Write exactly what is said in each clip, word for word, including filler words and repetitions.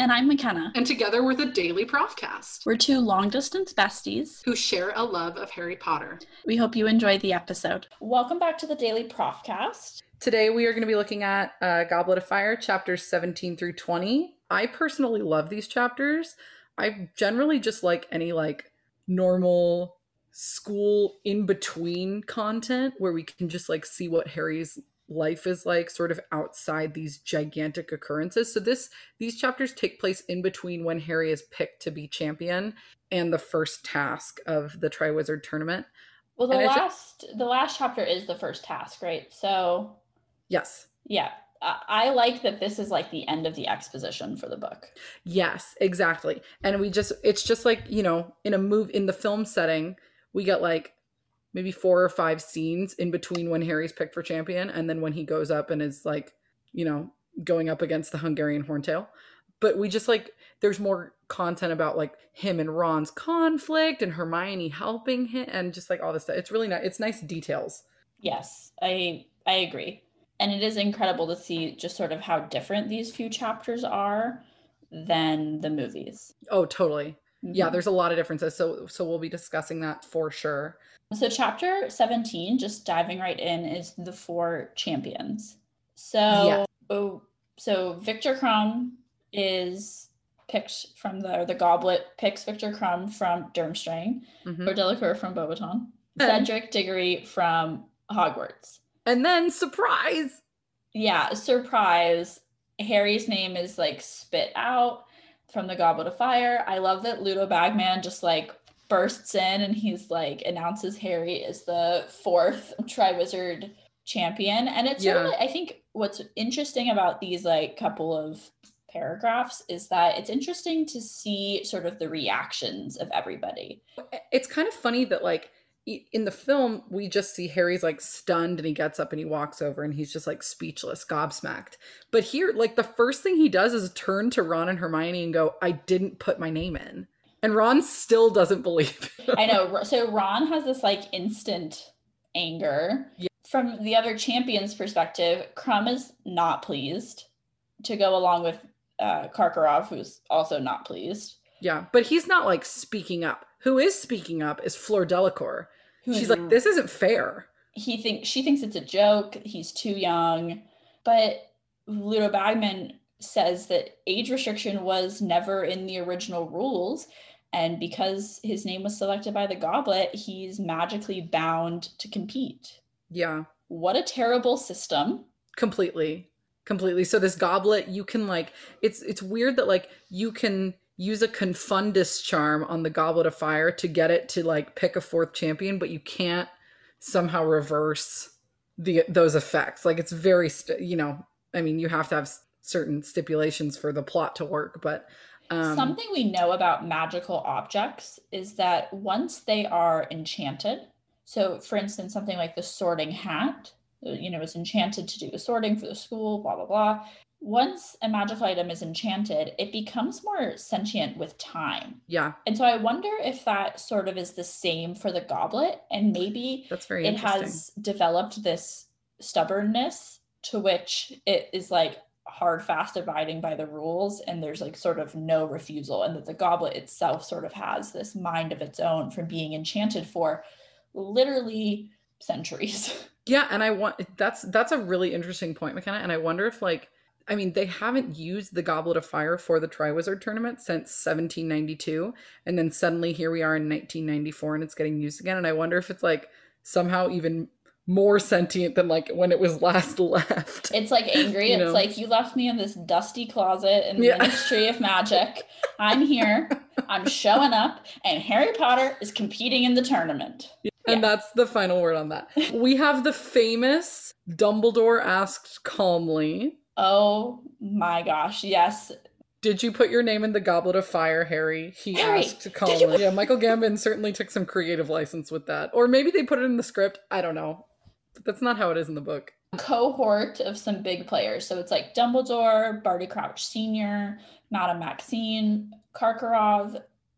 And I'm McKenna. And together we're the Daily Profcast. We're two long-distance besties who share a love of Harry Potter. We hope you enjoy the episode. Welcome back to the Daily Profcast. Today we are going to be looking at uh, Goblet of Fire, chapters seventeen through twenty. I personally love these chapters. I generally just like any like normal school in-between content where we can just like see what Harry's life is like sort of outside these gigantic occurrences. So this these chapters take place in between when Harry is picked to be champion and the first task of the Triwizard Tournament. Well, the And last just, the last chapter is the first task, right? So yes. Yeah. I, I like that this is like the end of the exposition for the book. Yes, exactly. And we just it's just like, you know, in a move in the film setting, we get like maybe four or five scenes in between when Harry's picked for champion and then when he goes up and is like, you know, going up against the Hungarian Horntail. But we just like, there's more content about like him and Ron's conflict and Hermione helping him and just like all this stuff. It's really nice. It's nice details. Yes, I I agree. And it is incredible to see just sort of how different these few chapters are than the movies. Oh, totally. Mm-hmm. Yeah, there's a lot of differences. So so we'll be discussing that for sure. So chapter seventeen, just diving right in, is the four champions. So, yeah. oh, so Viktor Krum is picked from the, or the goblet picks Viktor Krum from Durmstrang, mm-hmm. or Delacour from Beauxbaton, Cedric Diggory from Hogwarts. And then surprise! Yeah, surprise. Harry's name is like spit out from the Goblet of Fire. I love that Ludo Bagman just like bursts in and he's like announces Harry as the fourth Triwizard champion. And it's yeah. really, I think what's interesting about these like couple of paragraphs is that it's interesting to see sort of the reactions of everybody. It's kind of funny that like in the film we just see Harry's like stunned and he gets up and he walks over and he's just like speechless, gobsmacked. But here, like the first thing he does is turn to Ron and Hermione and go, I didn't put my name in. And Ron still doesn't believe it. I know. So Ron has this like instant anger. Yeah. From the other champion's perspective, Krum is not pleased to go along with uh, Karkaroff, who's also not pleased. Yeah, but he's not like speaking up. Who is speaking up is Fleur Delacour. She's mm-hmm. like, this isn't fair. He thinks she thinks it's a joke. He's too young. But Ludo Bagman says that age restriction was never in the original rules. And because his name was selected by the goblet, he's magically bound to compete. Yeah. What a terrible system. Completely. Completely. So this goblet, you can like, it's it's weird that like you can use a Confundus charm on the Goblet of Fire to get it to like pick a fourth champion, but you can't somehow reverse the those effects. Like it's very, st- you know, I mean, you have to have certain stipulations for the plot to work, but Um, something we know about magical objects is that once they are enchanted, so for instance, something like the sorting hat, you know, is enchanted to do the sorting for the school, blah, blah, blah. Once a magical item is enchanted, it becomes more sentient with time. Yeah. And so I wonder if that sort of is the same for the goblet, and maybe That's very it has developed this stubbornness to which it is like, hard fast abiding by the rules and there's like sort of no refusal, and that the goblet itself sort of has this mind of its own from being enchanted for literally centuries. Yeah, and I want that's that's a really interesting point, McKenna, and I wonder if like I mean they haven't used the Goblet of Fire for the Triwizard Tournament since seventeen ninety-two, and then suddenly here we are in nineteen ninety-four and it's getting used again, and I wonder if it's like somehow even more sentient than like when it was last left. It's like angry. It's know? like, you left me in this dusty closet in the yeah. Ministry of Magic. I'm here. I'm showing up, and Harry Potter is competing in the tournament. Yeah. And yeah. that's the final word on that. We have the famous Dumbledore asked calmly. Oh my gosh, yes. Did you put your name in the Goblet of Fire, Harry? He Harry, asked calmly. Put- yeah, Michael Gambon certainly took some creative license with that. Or maybe they put it in the script. I don't know. That's not how it is in the book. Cohort of some big players. So it's like Dumbledore, Barty Crouch Senior, Madame Maxine, Karkaroff,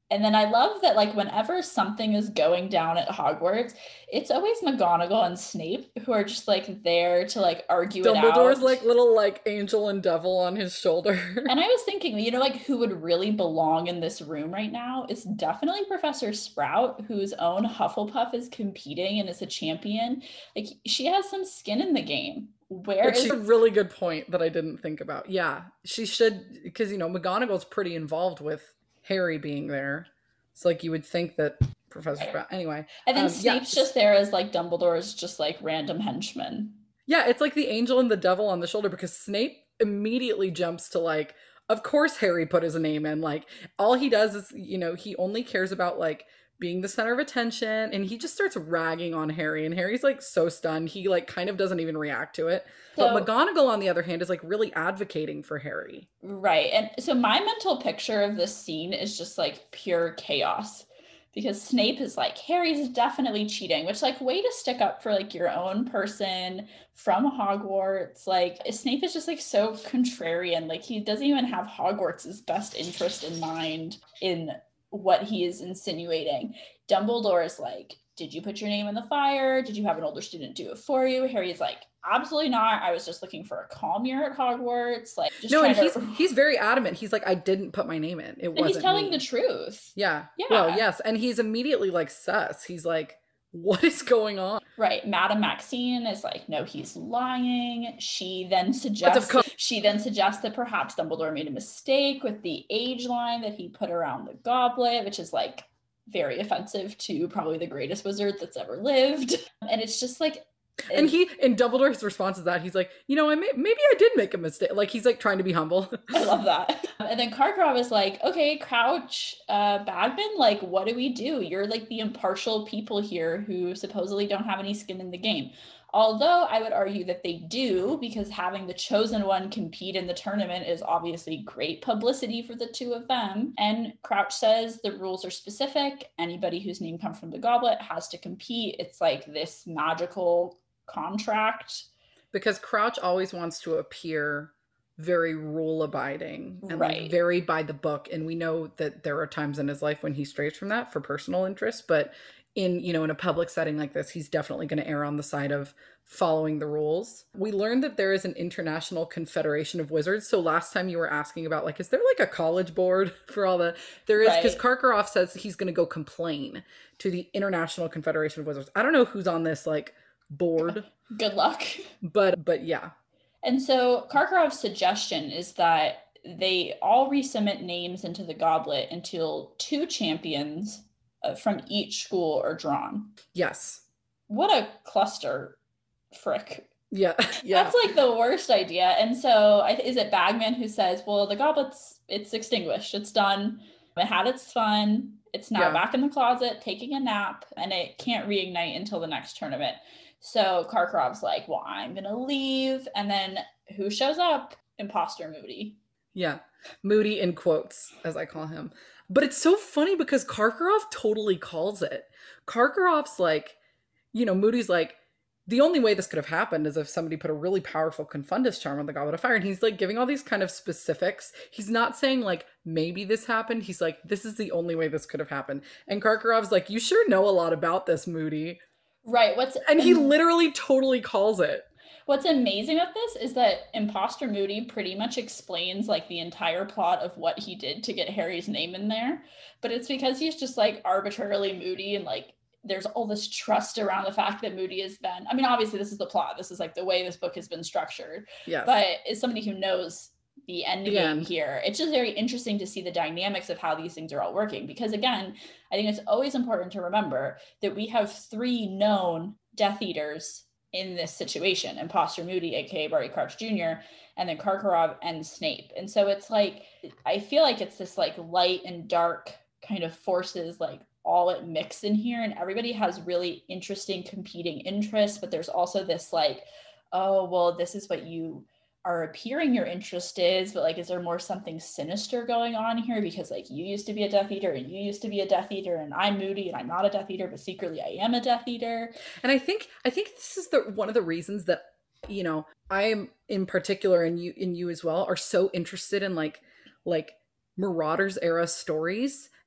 And then I love that, like, whenever something is going down at Hogwarts, it's always McGonagall and Snape who are just, like, there to, like, argue it out. Dumbledore's, like, little, like, angel and devil on his shoulder. And I was thinking, you know, like, who would really belong in this room right now is definitely Professor Sprout, whose own Hufflepuff is competing and is a champion. Like, she has some skin in the game. Where Which is is a really good point that I didn't think about. Yeah, she should, because, you know, McGonagall's pretty involved with Harry being there. So, like, you would think that Professor Sprout, anyway. And then um, Snape's yeah. just there as, like, Dumbledore's just, like, random henchman. Yeah, it's like the angel and the devil on the shoulder, because Snape immediately jumps to, like, of course Harry put his name in. Like, all he does is, you know, he only cares about, like, being the center of attention, and he just starts ragging on Harry, and Harry's, like, so stunned. He, like, kind of doesn't even react to it. So, but McGonagall, on the other hand, is, like, really advocating for Harry. Right. And so my mental picture of this scene is just, like, pure chaos. Because Snape is like, Harry's definitely cheating, which, like, way to stick up for, like, your own person from Hogwarts. Like, Snape is just, like, so contrarian. Like, he doesn't even have Hogwarts' best interest in mind in what he is insinuating. Dumbledore is like, did you put your name in the fire? Did you have an older student do it for you? Harry's like, absolutely not. I was just looking for a calm year at Hogwarts. Like, just no, and to... he's he's very adamant. He's like, I didn't put my name in. It wasn't. And he's telling me. the truth. Yeah. Yeah. Well, yes, and he's immediately, like, sus. He's like, what is going on? Right. Madame Maxine is like, no, he's lying. She then suggests she then suggests that perhaps Dumbledore made a mistake with the age line that he put around the goblet, which is, like, very offensive to probably the greatest wizard that's ever lived. And it's just like, and he and Dumbledore's response is that he's like, you know, I may, maybe I did make a mistake. Like, he's, like, trying to be humble. I love that. And then Karkaroff is like, okay, Crouch, uh, Bagman, like, what do we do? You're, like, the impartial people here who supposedly don't have any skin in the game. Although I would argue that they do, because having the chosen one compete in the tournament is obviously great publicity for the two of them. And Crouch says the rules are specific. Anybody whose name comes from the goblet has to compete. It's like this magical contract. Because Crouch always wants to appear very rule abiding and, right. like, very by the book. And we know that there are times in his life when he strays from that for personal interests, but in, you know, in a public setting like this, he's definitely going to err on the side of following the rules. We learned that there is an International Confederation of Wizards. So last time you were asking about, like, is there, like, a college board for all the, there is, because right. Karkaroff says he's going to go complain to the International Confederation of Wizards. I don't know who's on this, like, board. Good luck. But, but yeah. And so Karkaroff's suggestion is that they all resubmit names into the goblet until two champions uh, from each school are drawn. Yes. What a cluster frick. Yeah. Yeah. That's, like, the worst idea. And so I, is it Bagman who says, well, the goblet's, it's extinguished. It's done. It had its fun. It's now yeah. back in the closet taking a nap, and it can't reignite until the next tournament. So Karkaroff's like, well, I'm going to leave. And then who shows up? Imposter Moody. Yeah. Moody in quotes, as I call him. But it's so funny because Karkaroff totally calls it. Karkaroff's like, you know, Moody's like, the only way this could have happened is if somebody put a really powerful Confundus charm on the Goblet of Fire. And he's, like, giving all these kind of specifics. He's not saying, like, maybe this happened. He's like, this is the only way this could have happened. And Karkaroff's like, you sure know a lot about this, Moody. Right. What's And he literally totally calls it. What's amazing about this is that Imposter Moody pretty much explains, like, the entire plot of what he did to get Harry's name in there. But it's because he's just, like, arbitrarily moody, and, like, there's all this trust around the fact that Moody has been, I mean, obviously this is the plot. This is, like, the way this book has been structured. Yes. But as somebody who knows the end the game end. here, it's just very interesting to see the dynamics of how these things are all working. Because, again, I think it's always important to remember that we have three known Death Eaters in this situation: Imposter Moody, aka Barty Crouch Junior, and then Karkaroff and Snape. And so it's like, I feel like it's this, like, light and dark kind of forces, like, all at mix in here, and everybody has really interesting competing interests, but there's also this, like, oh, well, this is what you are appearing your interest is, but, like, is there more something sinister going on here? Because, like, you used to be a Death Eater, and you used to be a Death Eater, and I'm Moody, and I'm not a Death Eater, but secretly I am a Death Eater. And I think I think this is the one of the reasons that, you know, I am in particular, and you and you as well, are so interested in, like like Marauders era stories,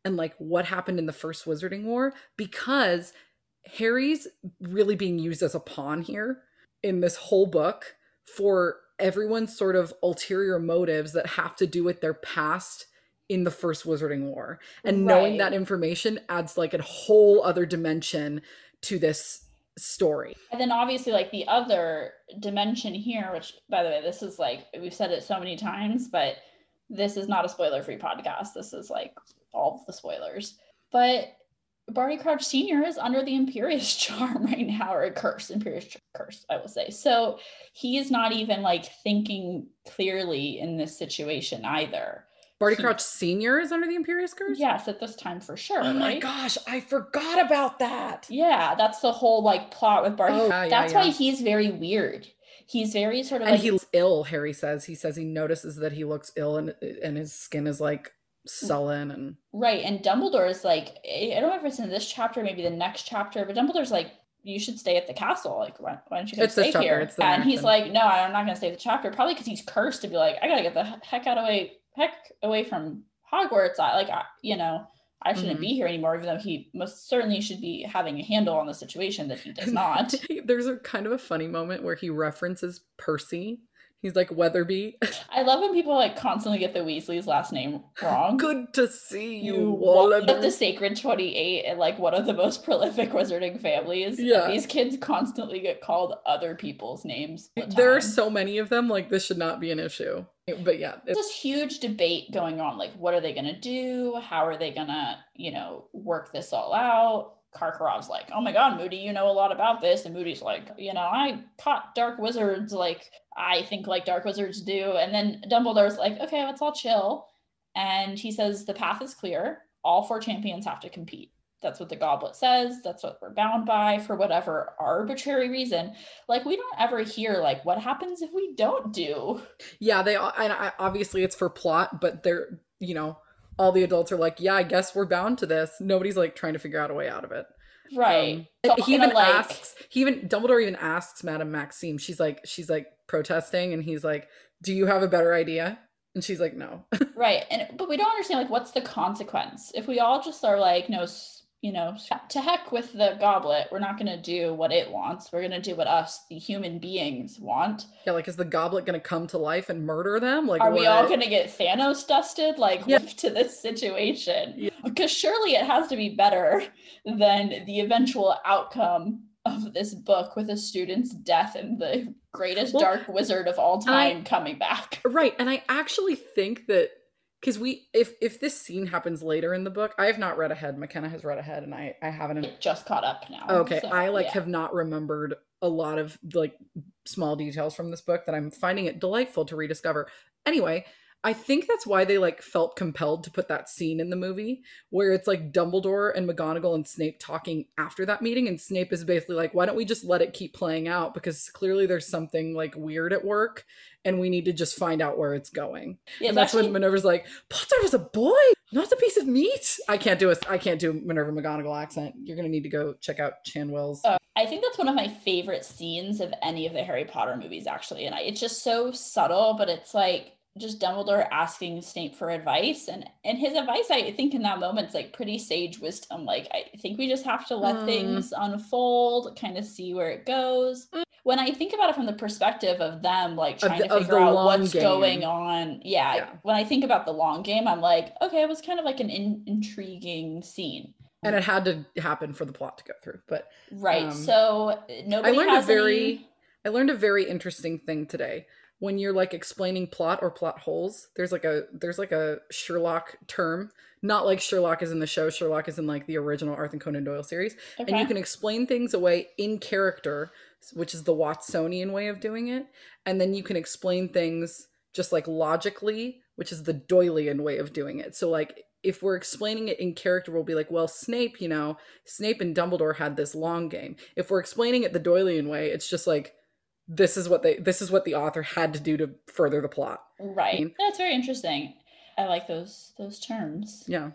and like what happened in the first Wizarding War, because Harry's really being used as a pawn here in this whole book for everyone's sort of ulterior motives that have to do with their past in the first Wizarding War. And Right. knowing that information adds like a whole other dimension to this story. And then obviously like the other dimension here, which by the way, this is like, we've said it so many times, but this is not a spoiler free podcast. This is like all of the spoilers. But Barty Crouch Senior is under the Imperious Charm right now, or a curse, Imperious curse, I will say. So he is not even like thinking clearly in this situation either. Barty He- Crouch Senior is under the Imperious Curse? Yes, at this time for sure. Oh my right? gosh, I forgot about that. Yeah, that's the whole like plot with Barty. Oh, yeah, yeah, that's yeah. why he's very weird. He's very sort of And like he looks ill, Harry says. He says he notices that he looks ill and and his skin is like sullen and right. And Dumbledore is like, I don't know if it's in this chapter, maybe the next chapter, but Dumbledore's like, you should stay at the castle. Like, why, why don't you come It's this stay chapter, here? it's the And he's interaction. like, no, I'm not going to stay at the chapter. Probably because he's cursed to be like, I gotta get the heck out of way, heck away from Hogwarts. I like, I, you know, I shouldn't Mhm. be here anymore. Even though he most certainly should be having a handle on the situation that he does not. There's a kind of a funny moment where he references Percy. He's like Weatherby. I love when people like constantly get the Weasley's last name wrong. Good to see you, You one of the Wallaby. Sacred twenty-eight and like one of the most prolific wizarding families. And Yeah. these kids constantly get called other people's names. all the There are time. so many of them, like this should not be an issue. But yeah, There's it's, this huge debate going on. Like, what are they gonna do? How are they gonna, you know, work this all out? Karkarov's like, oh my god, Moody, you know a lot about this. And Moody's like, you know, I caught dark wizards like I think like dark wizards do. And then Dumbledore's like, okay, let's all chill. And he says the path is clear. All four champions have to compete. That's what the goblet says. That's what we're bound by for whatever arbitrary reason. Like, we don't ever hear like what happens if we don't do. yeah, they all- and I, obviously it's for plot, but they're, you know, all the adults are like, yeah, I guess we're bound to this. Nobody's like trying to figure out a way out of it. Right. Um, So I'm he gonna, even like- asks, he even, Dumbledore even asks Madame Maxime, she's like, she's like protesting and he's like, do you have a better idea? And she's like, no. Right. And but we don't understand like what's the consequence if we all just are like, no, s- you know, to heck with the goblet. We're not going to do what it wants. We're going to do what us, the human beings, want. Yeah, like, is the goblet going to come to life and murder them? Like, Are we all what? going to get Thanos dusted like Yeah. to this situation? Yeah. Because surely it has to be better than the eventual outcome of this book with a student's death and the greatest Well, dark wizard of all I- time coming back. Right, and I actually think that because we, if if this scene happens later in the book, I have not read ahead. McKenna has read ahead, and I I haven't. It just caught up now. Okay, so, I like yeah. have not remembered a lot of like small details from this book that I'm finding it delightful to rediscover. Anyway, I think that's why they like felt compelled to put that scene in the movie where it's like Dumbledore and McGonagall and Snape talking after that meeting, and Snape is basically like, why don't we just let it keep playing out, because clearly there's something like weird at work and we need to just find out where it's going. Yeah, and it's that's actually- when Minerva's like, Potter was a boy, not a piece of meat. I can't do a I can't do Minerva McGonagall accent. You're gonna need to go check out Chanwell's. Uh, I think that's one of my favorite scenes of any of the Harry Potter movies, actually. And I, it's just so subtle, but it's like just Dumbledore asking Snape for advice. And and his advice, I think in that moment, is like pretty sage wisdom. Like, I think we just have to let Mm. things unfold, kind of see where it goes. When I think about it from the perspective of them, like Of trying the- to of figure the out long what's game. going on. Yeah, Yeah. When I think about the long game, I'm like, okay, it was kind of like an in- intriguing scene. And it had to happen for the plot to go through. But Right. Um, so nobody I learned a has very any... I learned a very interesting thing today. When you're like explaining plot or plot holes, there's like a there's like a Sherlock term. Not like Sherlock is in the show. Sherlock is in like the original Arthur Conan Doyle series. And you Okay. can explain things away in character, which is the Watsonian way of doing it. And then you can explain things just like logically, which is the Doylean way of doing it. So like if we're explaining it in character, we'll be like, well, Snape, you know, Snape and Dumbledore had this long game. If we're explaining it the Doylean way, it's just like, this is what they this is what the author had to do to further the plot. Right. mean- That's very interesting. I like those those terms. Yeah.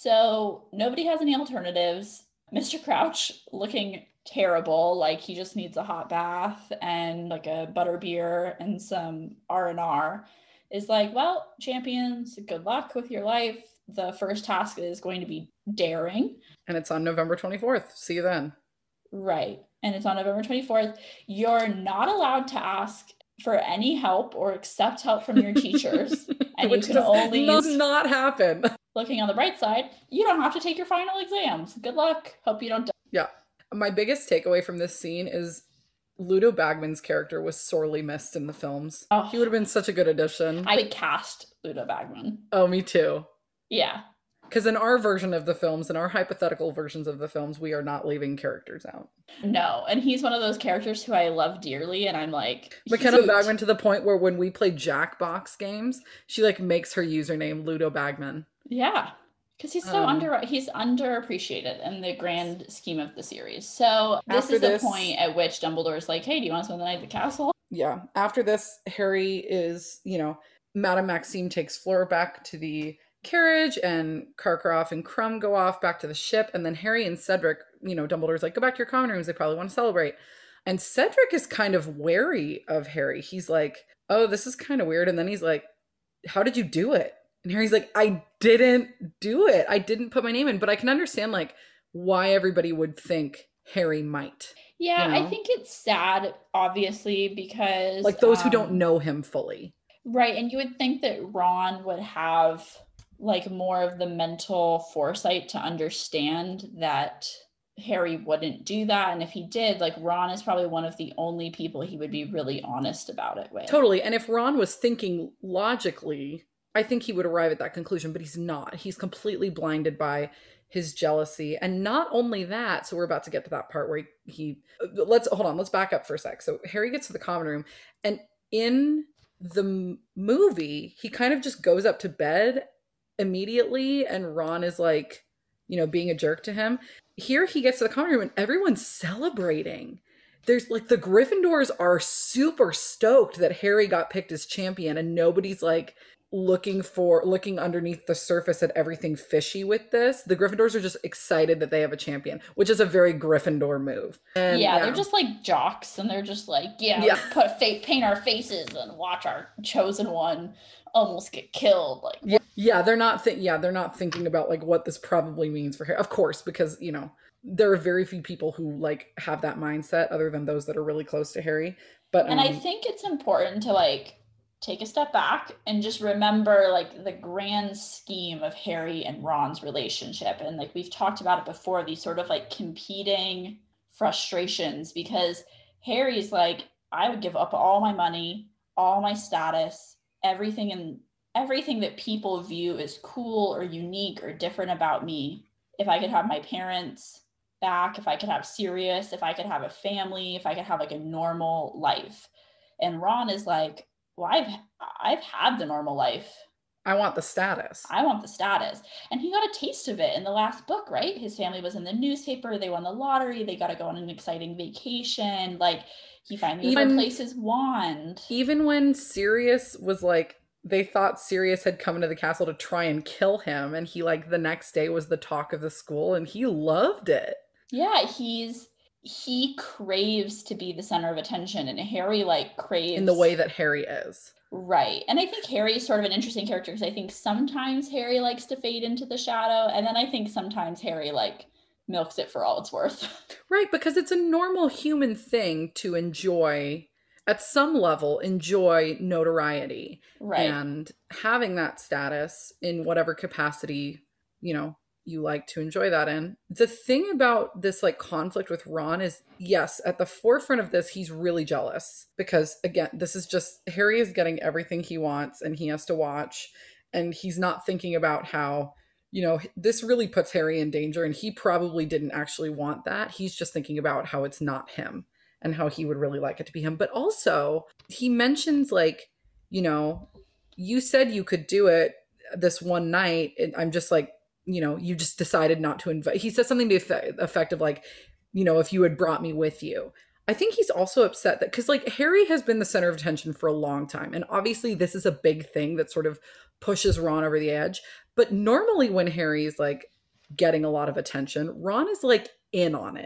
So nobody has any alternatives. Mister Crouch looking terrible, like he just needs a hot bath and like a butter beer and some R and R. Is like, well, champions, good luck with your life. the first task is going to be daring. And it's on November twenty-fourth. See you then. Right. And it's on November twenty-fourth. You're not allowed to ask for any help or accept help from your teachers. And Which you can does only does not happen. Looking on the bright side, you don't have to take your final exams. Good luck. Hope you don't die. Yeah. My biggest takeaway from this scene is Ludo Bagman's character was sorely missed in the films. Oh. He would have been such a good addition. I would cast Ludo Bagman. Oh, me too. Yeah. Because in our version of the films, in our hypothetical versions of the films, we are not leaving characters out. No. And he's one of those characters who I love dearly. And I'm like... McKenna huge. Bagman to the point where when we play Jackbox games, she like makes her username Ludo Bagman. Yeah. Because he's so Um, under he's underappreciated in the grand scheme of the series. So this After is the this- point at which Dumbledore is like, hey, do you want to spend the night at the castle? Yeah. After this, Harry is, you know, Madame Maxime takes Fleur back to the carriage and Karkaroff and Crumb go off back to the ship. And then Harry and Cedric, you know, Dumbledore's like, go back to your common rooms. They probably want to celebrate. And Cedric is kind of wary of Harry. He's like, oh, this is kind of weird. And then he's like, how did you do it? And Harry's like, I didn't do it. I didn't put my name in. But I can understand like why everybody would think Harry might. Yeah, You I know? think it's sad, obviously, because Like those who um, don't know him fully. right, and you would think that Ron would have like more of the mental foresight to understand that Harry wouldn't do that. And if he did, like Ron is probably one of the only people he would be really honest about it with. Totally. And if Ron was thinking logically, I think he would arrive at that conclusion, but he's not. He's completely blinded by his jealousy. And not only that, so we're about to get to that part where he, he let's hold on, let's back up for a sec. So Harry gets to the common room, and in the m- movie, he kind of just goes up to bed immediately, and Ron is like, you know, being a jerk to him. Here he gets to the common room and everyone's celebrating. There's like the Gryffindors are super stoked that Harry got picked as champion, and nobody's like looking for looking underneath the surface at everything fishy with this. The Gryffindors are just excited that they have a champion, which is a very Gryffindor move. And, yeah, they're just like jocks, and they're just like, yeah, Yeah. let's put fa- paint our faces and watch our chosen one almost get killed. Like, yeah, yeah, they're not think yeah, they're not thinking about like what this probably means for Harry. Of course, because you know, there are very few people who like have that mindset other than those that are really close to Harry. But um, and I think it's important to like take a step back and just remember like the grand scheme of Harry and Ron's relationship. And like we've talked about it before, these sort of like competing frustrations, because Harry's like, I would give up all my money, all my status, everything and everything that people view as cool or unique or different about me, if I could have my parents back, if I could have Sirius, if I could have a family, if I could have like a normal life. And Ron is like, well, I've I've had the normal life. I want the status. I want the status. And he got a taste of it in the last book, right? His family was in the newspaper, they won the lottery, they got to go on an exciting vacation. Like he finally was able to Even- place his wand. Even when Sirius was like, they thought Sirius had come into the castle to try and kill him, and he like the next day was the talk of the school, and he loved it. Yeah, he's he craves to be the center of attention, and Harry like craves In the way that Harry is. right. And I think Harry is sort of an interesting character because I think sometimes Harry likes to fade into the shadow, and then I think sometimes Harry like milks it for all it's worth. Right, because it's a normal human thing to enjoy, at some level, enjoy notoriety. Right. And having that status in whatever capacity, you know, you like to enjoy that in. The thing about this like conflict with Ron is, yes, at the forefront of this, he's really jealous because again, this is just, Harry is getting everything he wants and he has to watch, and he's not thinking about how, you know, this really puts Harry in danger, and he probably didn't actually want that. He's just thinking about how it's not him and how he would really like it to be him. But also, he mentions like, you know, you said you could do it this one night, and I'm just like, you know, you just decided not to invite. He says something to the effect of like, you know, if you had brought me with you. I think he's also upset that, because like Harry has been the center of attention for a long time. And obviously this is a big thing that sort of pushes Ron over the edge. But normally when Harry's like getting a lot of attention, Ron is like in on it.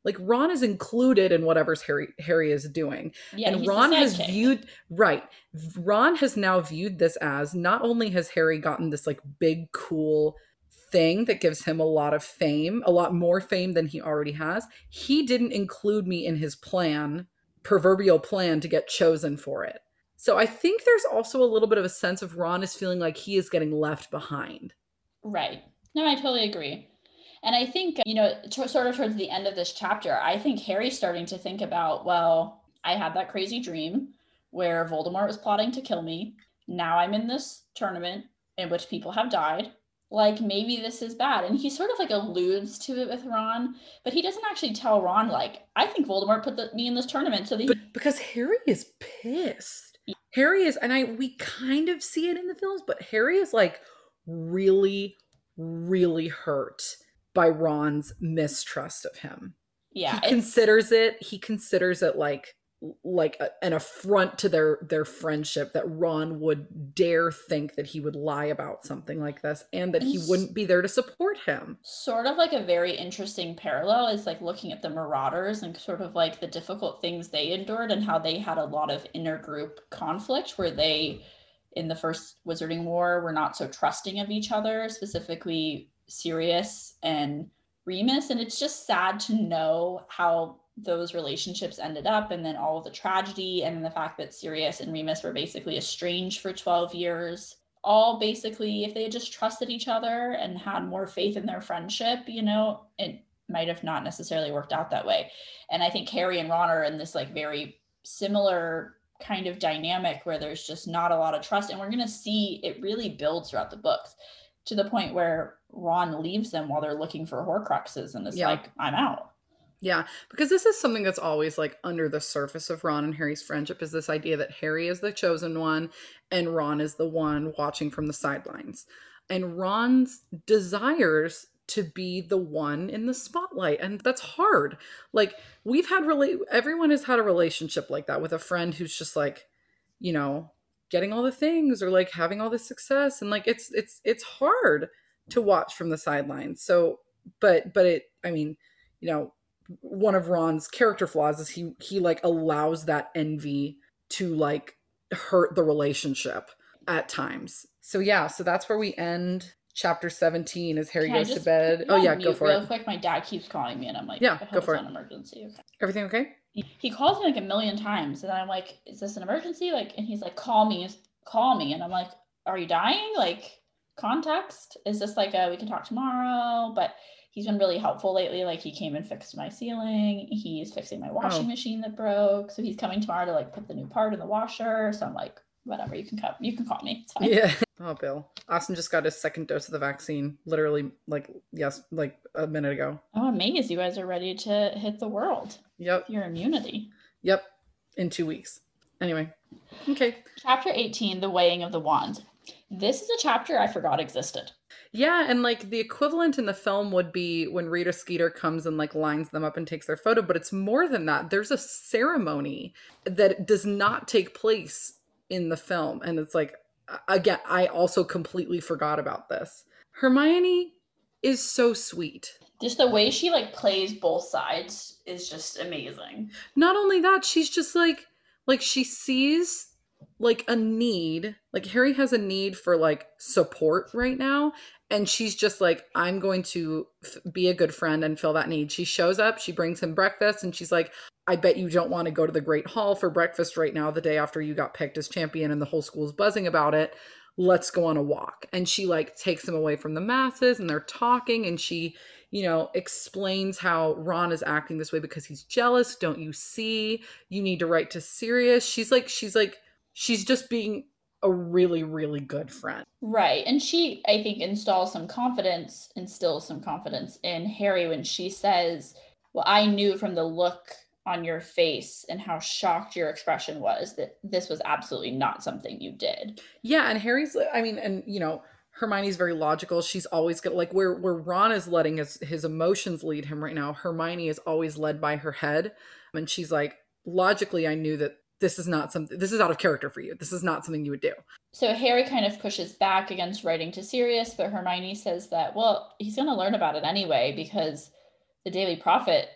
Like Ron is included in whatever's Harry Harry is doing. Yeah, and he's the Ron has sidekick. viewed right. Ron has now viewed this as not only has Harry gotten this like big cool thing that gives him a lot of fame, a lot more fame than he already has. He didn't include me in his plan, proverbial plan to get chosen for it. So I think there's also a little bit of a sense of Ron is feeling like he is getting left behind. Right. No, I totally agree. And I think, you know, to, sort of towards the end of this chapter, I think Harry's starting to think about, well, I had that crazy dream where Voldemort was plotting to kill me. Now I'm in this tournament in which people have died. Like, maybe this is bad. And he sort of like alludes to it with Ron, but he doesn't actually tell Ron, like, I think Voldemort put the, me in this tournament. So that but because Harry is pissed. Yeah. Harry is, and I we kind of see it in the films, but Harry is like really, really hurt by Ron's mistrust of him. Yeah. He considers it, he considers it like like a, an affront to their their friendship that Ron would dare think that he would lie about something like this and that he wouldn't be there to support him. Sort of like a very interesting parallel is like looking at the Marauders and sort of like the difficult things they endured and how they had a lot of intergroup conflict where they in the first Wizarding War were not so trusting of each other, specifically Sirius and Remus. And it's just sad to know how those relationships ended up, and then all of the tragedy, and then the fact that Sirius and Remus were basically estranged for twelve years. All basically, if they had just trusted each other and had more faith in their friendship, you know, it might have not necessarily worked out that way. And I think Harry and Ron are in this like very similar kind of dynamic where there's just not a lot of trust. And we're going to see it really builds throughout the books to the point where Ron leaves them while they're looking for Horcruxes and is yeah. like, I'm out. Yeah, because this is something that's always like under the surface of Ron and Harry's friendship is this idea that Harry is the chosen one and Ron is the one watching from the sidelines. And Ron's desires to be the one in the spotlight. And that's hard. Like we've had really, everyone has had a relationship like that with a friend who's just like, you know, getting all the things or like having all the success. And like, it's, it's, it's hard to watch from the sidelines. So, but, but it, I mean, you know, one of Ron's character flaws is he he like allows that envy to like hurt the relationship at times. So yeah, so that's where we end chapter seventeen as Harry Can goes to bed. Oh yeah, go for real it. Real quick, my dad keeps calling me and I'm like, yeah, go for it's it. An emergency. Okay. Everything okay? He calls me like a million times and I'm like, is this an emergency? Like, and he's like, call me, call me. And I'm like, are you dying? Like, context? Is this like a we can talk tomorrow? But he's been really helpful lately. Like he came and fixed my ceiling. He's fixing my washing oh. machine that broke. So he's coming tomorrow to like put the new part in the washer. So I'm like, whatever, you can come, you can call me. It's fine. Yeah. Oh, Bill. Austin just got his second dose of the vaccine. Literally, like, yes, like a minute ago. Oh, amazing. You guys are ready to hit the world. Yep. Your immunity. Yep. In two weeks. Anyway. Okay. Chapter eighteen, The Weighing of the Wands. This is a chapter I forgot existed. Yeah, and like the equivalent in the film would be when Rita Skeeter comes and like lines them up and takes their photo, but it's more than that. There's a ceremony that does not take place in the film. And it's like, again, I also completely forgot about this. Hermione is so sweet. Just the way she like plays both sides is just amazing. Not only that, she's just like, like she sees like a need, like Harry has a need for like support right now. And she's just like, I'm going to f- be a good friend and fill that need. She shows up, she brings him breakfast and she's like, I bet you don't want to go to the Great Hall for breakfast right now, the day after you got picked as champion and the whole school's buzzing about it. Let's go on a walk. And she like takes him away from the masses and they're talking and she, you know, explains how Ron is acting this way because he's jealous. Don't you see? You need to write to Sirius. She's like, she's like, she's just being a really, really good friend. Right. And she, I think, installs some confidence, instills some confidence in Harry when she says, well, I knew from the look on your face and how shocked your expression was that this was absolutely not something you did. Yeah. And Harry's, I mean, and, you know, Hermione's very logical. She's always got like where, where Ron is letting his, his emotions lead him right now. Hermione is always led by her head. And she's like, logically, I knew that this is not something, this is out of character for you. This is not something you would do. So Harry kind of pushes back against writing to Sirius, but Hermione says that, well, he's going to learn about it anyway, because the Daily Prophet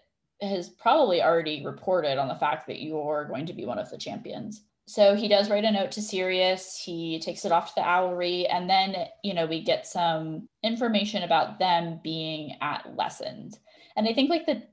has probably already reported on the fact that you're going to be one of the champions. So he does write a note to Sirius. He takes it off to the Owlry. And then, you know, we get some information about them being at lessons. And I think like the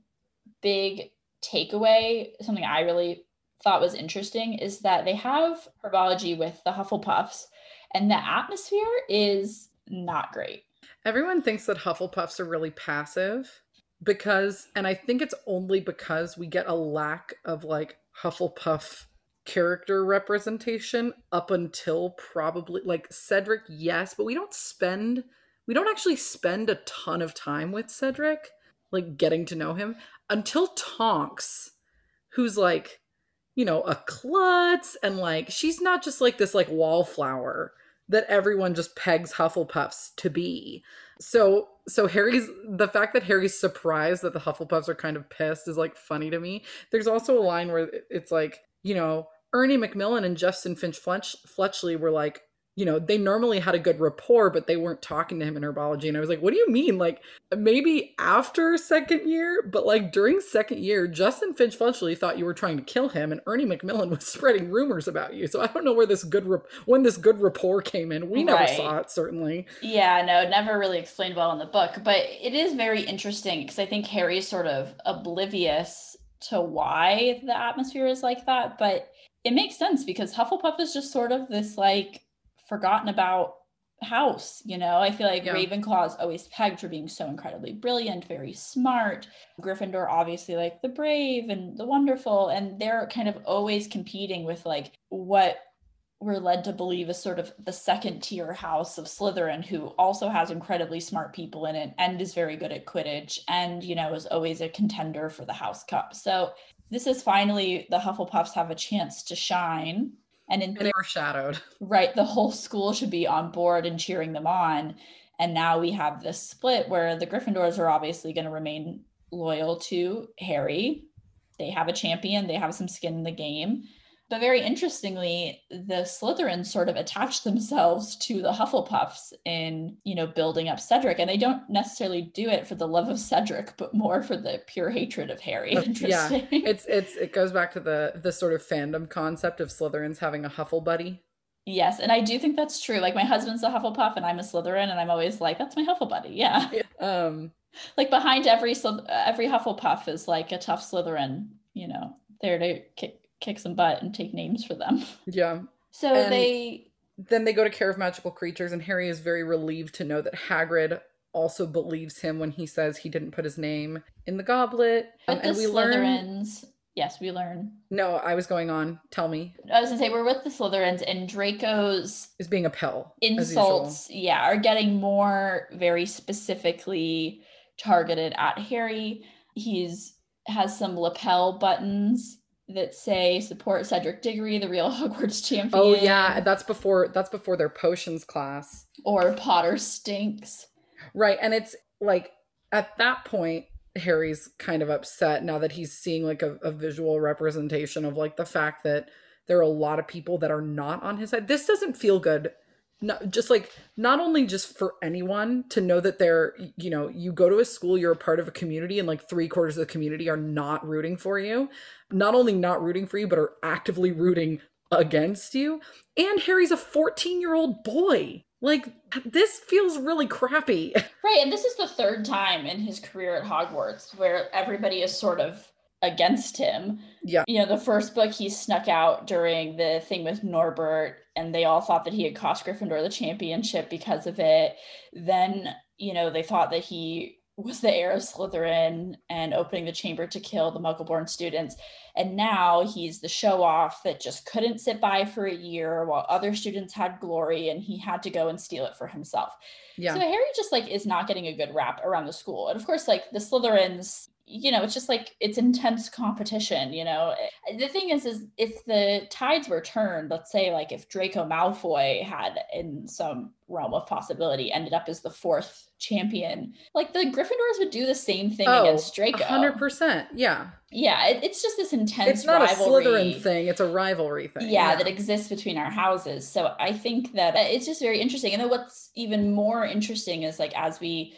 big takeaway, something I really thought was interesting, is that they have herbology with the Hufflepuffs, and the atmosphere is not great. Everyone thinks that Hufflepuffs are really passive because, and I think it's only because we get a lack of like Hufflepuff character representation up until probably like Cedric, yes, but we don't spend, we don't actually spend a ton of time with Cedric, like getting to know him until Tonks, who's like, you know, a klutz, and like she's not just like this like wallflower that everyone just pegs Hufflepuffs to be. So so Harry's, the fact that Harry's surprised that the Hufflepuffs are kind of pissed is like funny to me. There's also a line where it's like, you know, Ernie Macmillan and Justin Finch Fletch- Fletchley were like, you know, they normally had a good rapport, but they weren't talking to him in herbology. And I was like, what do you mean? Like, maybe after second year, but like during second year, Justin Finch Fletchley thought you were trying to kill him, and Ernie Macmillan was spreading rumors about you. So I don't know where this good rap- when this good rapport came in. We never Right. saw it, certainly. Yeah, no, never really explained well in the book, but it is very interesting because I think Harry's sort of oblivious to why the atmosphere is like that, but it makes sense because Hufflepuff is just sort of this like forgotten about house, you know. I feel like Yeah. Ravenclaw is always pegged for being so incredibly brilliant, very smart. Gryffindor obviously like the brave and the wonderful, and they're kind of always competing with like what we're led to believe is sort of the second tier house of Slytherin, who also has incredibly smart people in it and is very good at Quidditch and, you know, is always a contender for the House Cup. So this is finally the Hufflepuffs have a chance to shine. And in And they were shadowed. right, the whole school should be on board and cheering them on. And now we have this split where the Gryffindors are obviously going to remain loyal to Harry. They have a champion, they have some skin in the game. But very interestingly, the Slytherins sort of attach themselves to the Hufflepuffs in, you know, building up Cedric. And they don't necessarily do it for the love of Cedric, but more for the pure hatred of Harry. Yeah, Interesting. it's it's it goes back to the the sort of fandom concept of Slytherins having a Huffle buddy. Yes, and I do think that's true. Like my husband's a Hufflepuff and I'm a Slytherin, and I'm always like, that's my Huffle buddy. Yeah. Um, Like behind every Slyth- every Hufflepuff is like a tough Slytherin, you know, there to kick kick some butt and take names for them. yeah. So And they Then they go to Care of Magical Creatures, and Harry is very relieved to know that Hagrid also believes him when he says he didn't put his name in the goblet. Um, with and the we learn. Slytherins. Yes, we learn. No, I was going on. Tell me. I was gonna say we're with the Slytherins, and Draco's Is being a pill. as usual. insults, yeah, are getting more very specifically targeted at Harry. He's has some lapel buttons that say support Cedric Diggory, the real Hogwarts champion. Oh yeah, that's before that's before their potions class. Or Potter stinks. Right, and it's like at that point Harry's kind of upset now that he's seeing like a, a visual representation of like the fact that there are a lot of people that are not on his side. This doesn't feel good. Not just like not only just for anyone to know that they're, you know, you go to a school, you're a part of a community, and like three quarters of the community are not rooting for you. Not only not rooting for you, but are actively rooting against you. And Harry's a fourteen year old boy. Like, this feels really crappy. Right, and this is the third time in his career at Hogwarts where everybody is sort of against him. Yeah. You know, the first book he snuck out during the thing with Norbert, and they all thought that he had cost Gryffindor the championship because of it. Then, you know, they thought that he was the heir of Slytherin and opening the chamber to kill the Muggle-born students. And now he's the show-off that just couldn't sit by for a year while other students had glory, and he had to go and steal it for himself. Yeah. So Harry just like is not getting a good rap around the school. And of course, like the Slytherins, you know, it's just like it's intense competition, you know. The thing is, is if the tides were turned, let's say like if Draco Malfoy had in some realm of possibility ended up as the fourth champion, like the Gryffindors would do the same thing Oh, against Draco. one hundred percent. Yeah. Yeah, it, it's just this intense It's not rivalry. a Slytherin thing, it's a rivalry thing. Yeah, that exists between our houses. So I think that it's just very interesting. And then what's even more interesting is like as we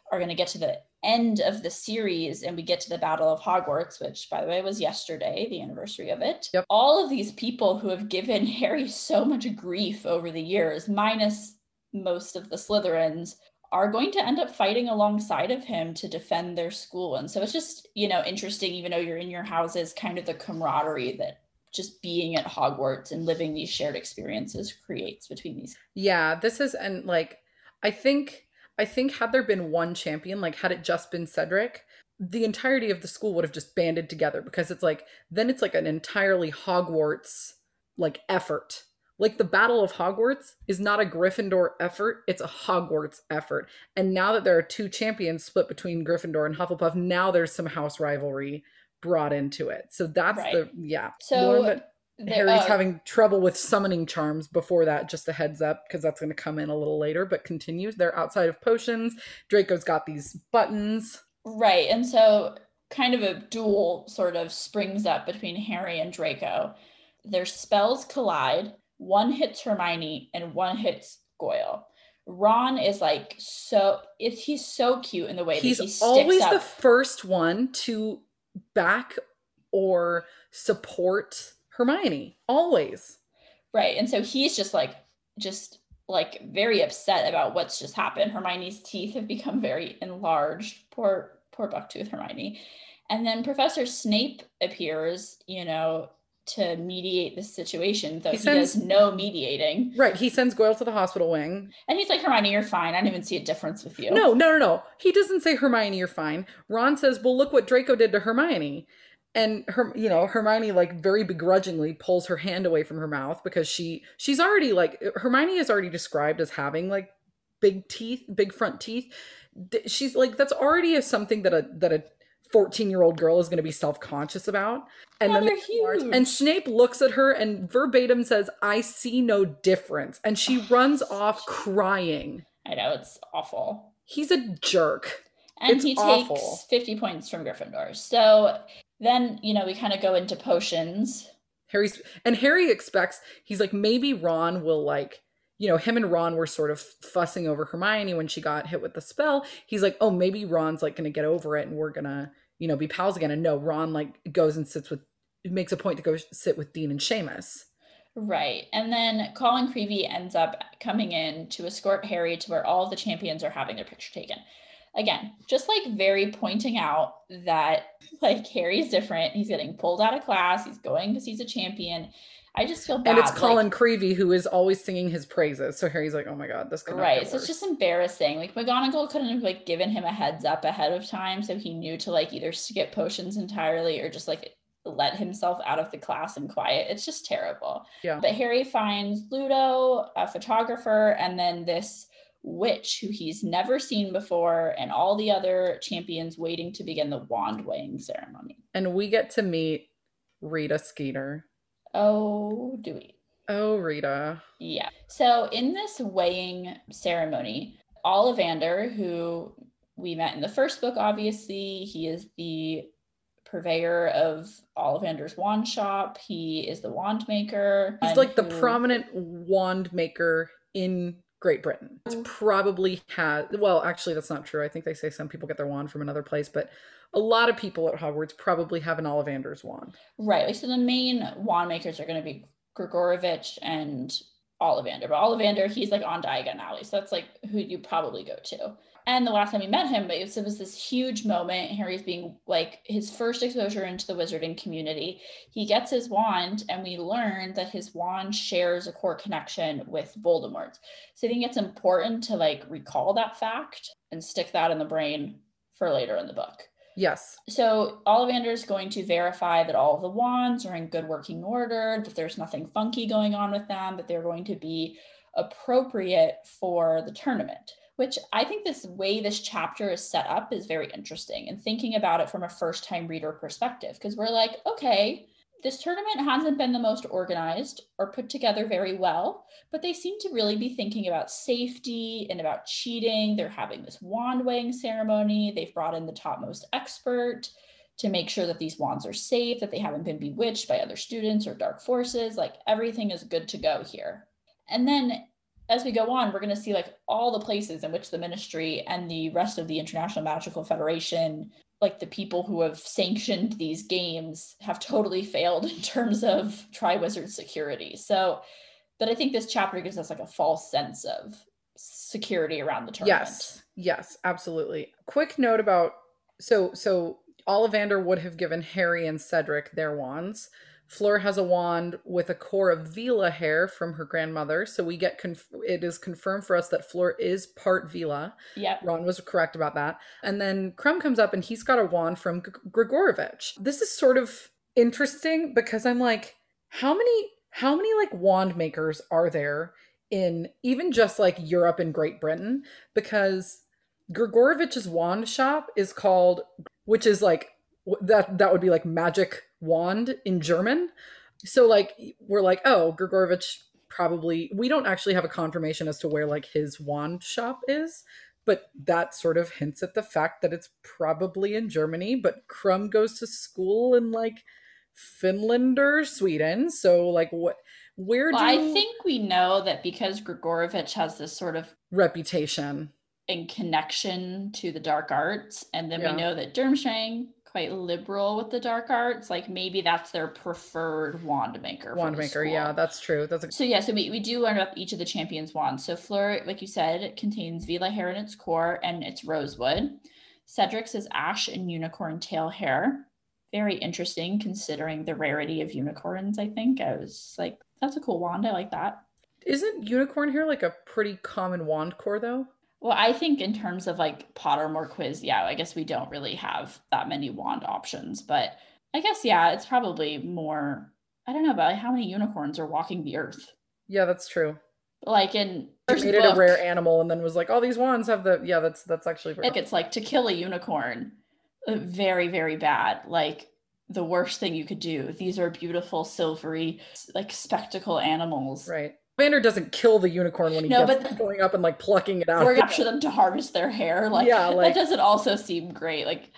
are going to get to the end of the series and we get to the Battle of Hogwarts, which by the way was yesterday, the anniversary of it. Yep. All of these people who have given Harry so much grief over the years, minus most of the Slytherins, are going to end up fighting alongside of him to defend their school. And so it's just, you know, interesting, even though you're in your houses, kind of the camaraderie that just being at Hogwarts and living these shared experiences creates between these. Yeah, this is, and like, I think, I think had there been one champion, like had it just been Cedric, the entirety of the school would have just banded together, because it's like, then it's like an entirely Hogwarts like effort. Like the Battle of Hogwarts is not a Gryffindor effort, it's a Hogwarts effort. And now that there are two champions split between Gryffindor and Hufflepuff, now there's some house rivalry brought into it. So that's right. the, yeah. So that Harry's uh, having trouble with summoning charms before that, just a heads up, because that's going to come in a little later, but continues. They're outside of potions. Draco's got these buttons. Right. And so kind of a duel sort of springs up between Harry and Draco. Their spells collide. One hits Hermione and one hits Goyle. Ron is like, so if he's so cute in the way he's that he sticks always up. The first one to back or support Hermione, always. Right. And so he's just like, just like very upset about what's just happened. Hermione's teeth have become very enlarged. Poor, poor Bucktooth Hermione. And then Professor Snape appears, you know, to mediate this situation, though he, he sends, does no mediating. Right. He sends Goyle to the hospital wing. And he's like, Hermione, you're fine. I don't even see a difference with you. No, no, no, no. He doesn't say, Hermione, you're fine. Ron says, well, look what Draco did to Hermione. And her, you know, Hermione like very begrudgingly pulls her hand away from her mouth, because she she's already like, Hermione is already described as having like big teeth, big front teeth. She's like, that's already a, something that a that a fourteen year old girl is going to be self-conscious about. And yeah, then they're huge. And Snape looks at her and verbatim says, I see no difference. And she runs off crying. I know, it's awful. He's a jerk. And it's he awful. takes fifty points from Gryffindor. So then, you know, we kind of go into potions. Harry's and Harry expects, he's like, maybe Ron will like, you know, him and Ron were sort of fussing over Hermione when she got hit with the spell. He's like, oh, maybe Ron's like going to get over it and we're going to, you know, be pals again. And no, Ron like goes and sits with, makes a point to go sit with Dean and Seamus. Right. And then Colin Creevey ends up coming in to escort Harry to where all of the champions are having their picture taken. Again, just like very pointing out that like Harry's different. He's getting pulled out of class. He's going because he's a champion. I just feel bad. And it's Colin like, Creevey who is always singing his praises. So Harry's like, oh my God, this could not Right. get So worse. it's just embarrassing. Like McGonagall couldn't have like given him a heads up ahead of time, so he knew to like either skip potions entirely or just like let himself out of the class and quiet. It's just terrible. Yeah. But Harry finds Ludo, a photographer, and then this witch who he's never seen before, and all the other champions waiting to begin the wand weighing ceremony. And we get to meet Rita Skeeter. Oh, do we? Oh, Rita. Yeah. So in this weighing ceremony, Ollivander, who we met in the first book, obviously, he is the purveyor of Ollivander's wand shop. He is the wand maker. He's like who... the prominent wand maker in Great Britain. It's probably has, well, actually, that's not true. I think they say some people get their wand from another place, but a lot of people at Hogwarts probably have an Ollivander's wand. Right. So the main wand makers are going to be Grigorovich and Ollivander. But Ollivander, he's like on Diagon Alley. So that's like who you probably go to. And the last time we met him, it was, it was this huge moment. Harry's being like his first exposure into the wizarding community. He gets his wand and we learn that his wand shares a core connection with Voldemort's. So I think it's important to like recall that fact and stick that in the brain for later in the book. Yes. So Ollivander is going to verify that all of the wands are in good working order, that there's nothing funky going on with them, that they're going to be appropriate for the tournament, which I think this way this chapter is set up is very interesting, and thinking about it from a first time reader perspective, because we're like, okay, this tournament hasn't been the most organized or put together very well, but they seem to really be thinking about safety and about cheating. They're having this wand weighing ceremony. They've brought in the topmost expert to make sure that these wands are safe, that they haven't been bewitched by other students or dark forces. Like everything is good to go here. And then as we go on, we're going to see like all the places in which the Ministry and the rest of the International Magical Federation, like the people who have sanctioned these games, have totally failed in terms of Triwizard security. So, but I think this chapter gives us like a false sense of security around the tournament. Yes, yes, absolutely. Quick note about, so, so Ollivander would have given Harry and Cedric their wands. Fleur has a wand with a core of Vila hair from her grandmother. So we get, conf- it is confirmed for us that Fleur is part Vila. Yep. Ron was correct about that. And then Krum comes up and he's got a wand from G- Grigorovich. This is sort of interesting because I'm like, how many, how many like wand makers are there in even just like Europe and Great Britain? Because Grigorovich's wand shop is called, which is like, that that would be like magic wand in German. So like we're like, oh, Grigorovich probably, we don't actually have a confirmation as to where like his wand shop is, but that sort of hints at the fact that it's probably in Germany. But Krum goes to school in like Finland or Sweden. So like what, where well, do I think we know that because Grigorovich has this sort of reputation in connection to the dark arts, and then Yeah. we know that Durmstrang quite liberal with the dark arts, like maybe that's their preferred wand maker. wand maker, yeah, that's true. That's a- so yeah, so we, we do learn about each of the champions' wands. So Fleur, like you said, it contains Vila hair in its core and it's rosewood. Cedric's is ash and unicorn tail hair. Very interesting considering the rarity of unicorns, I think. I was like, that's a cool wand. I like that. Isn't unicorn hair like a pretty common wand core though? Well, I think in terms of like Pottermore quiz, yeah, I guess we don't really have that many wand options, but I guess, yeah, it's probably more, I don't know about how many unicorns are walking the earth. Yeah, that's true. Like in They first made it book, a rare animal and then was like, all these wands have the, yeah, that's, that's actually very like it's like to kill a unicorn, uh, very, very bad. Like the worst thing you could do. These are beautiful, silvery, like spectacle animals. right. Vander doesn't kill the unicorn when he No, gets but- going up and like plucking it out. Or capture them to harvest their hair. Like, Yeah, like- that doesn't also seem great. Like,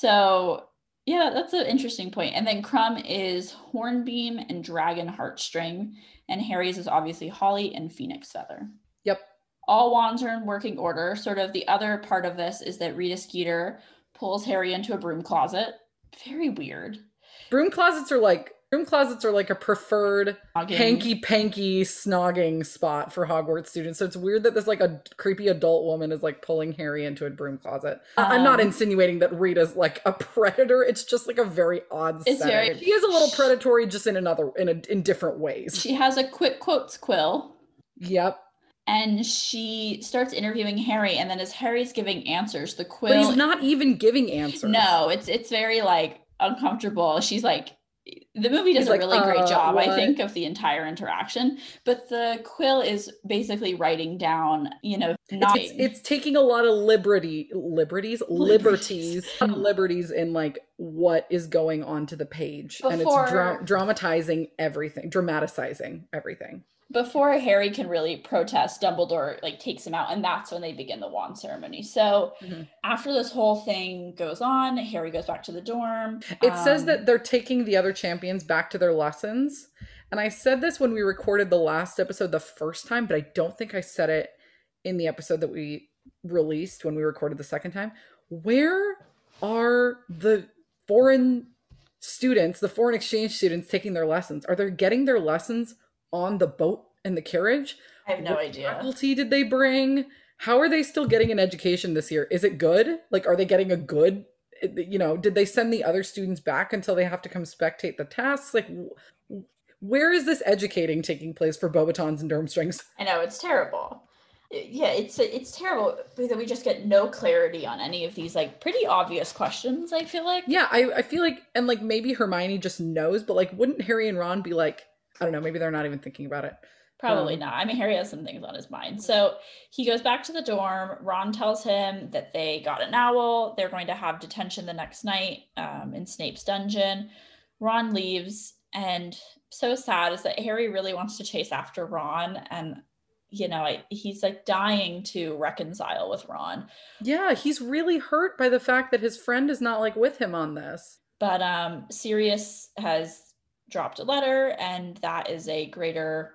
so yeah, that's an interesting point. And then Krum is Hornbeam and Dragon Heartstring, and Harry's is obviously Holly and Phoenix Feather. Yep. All wands are in working order. Sort of the other part of this is that Rita Skeeter pulls Harry into a broom closet. Very weird. Broom closets are like, broom closets are like a preferred Snogging. hanky-panky snogging spot for Hogwarts students. So it's weird that this like a creepy adult woman is like pulling Harry into a broom closet. I- I'm not Um, insinuating that Rita's like a predator. It's just like a very odd It's setting. very- She is a little predatory, just in another in a, in different ways. She has a quick quotes quill. Yep. And she starts interviewing Harry, and then as Harry's giving answers, the quill But he's not even giving answers. No, it's it's very like uncomfortable. She's like, the movie does He's a like, really uh, great job, I what? think, of the entire interaction. But the quill is basically writing down, you know, not It's, it's taking a lot of liberty, liberties, Liberties. liberties, liberties in like what is going on to the page, and Before- it's dra- dramatizing everything, dramatizing everything. before Harry can really protest, Dumbledore like takes him out, and that's when they begin the wand ceremony. So Mhm. after this whole thing goes on, Harry goes back to the dorm. It says Um, that they're taking the other champions back to their lessons, and I said this when we recorded the last episode the first time, but I don't think I said it in the episode that we released when we recorded the second time. Where are the foreign students, the foreign exchange students taking their lessons? Are they getting their lessons on the boat and the carriage? I have no What idea. faculty did they bring? How are they still getting an education this year? Is it good? Like, are they getting a good, you know, did they send the other students back until they have to come spectate the tasks? Like, wh- where is this educating taking place for Bobatons and Durmstrangs? I know, it's terrible. Yeah, it's it's terrible that we just get no clarity on any of these like pretty obvious questions, I feel like. Yeah, I, I feel like, and like maybe Hermione just knows, but like, wouldn't Harry and Ron be like, I don't know, maybe they're not even thinking about it. Probably Um, not. I mean, Harry has some things on his mind. So he goes back to the dorm. Ron tells him that they got an owl. They're going to have detention the next night um, in Snape's dungeon. Ron leaves, and so sad is that Harry really wants to chase after Ron, and you know, I, he's like dying to reconcile with Ron. Yeah, he's really hurt by the fact that his friend is not like with him on this. But um, Sirius has dropped a letter, and that is a greater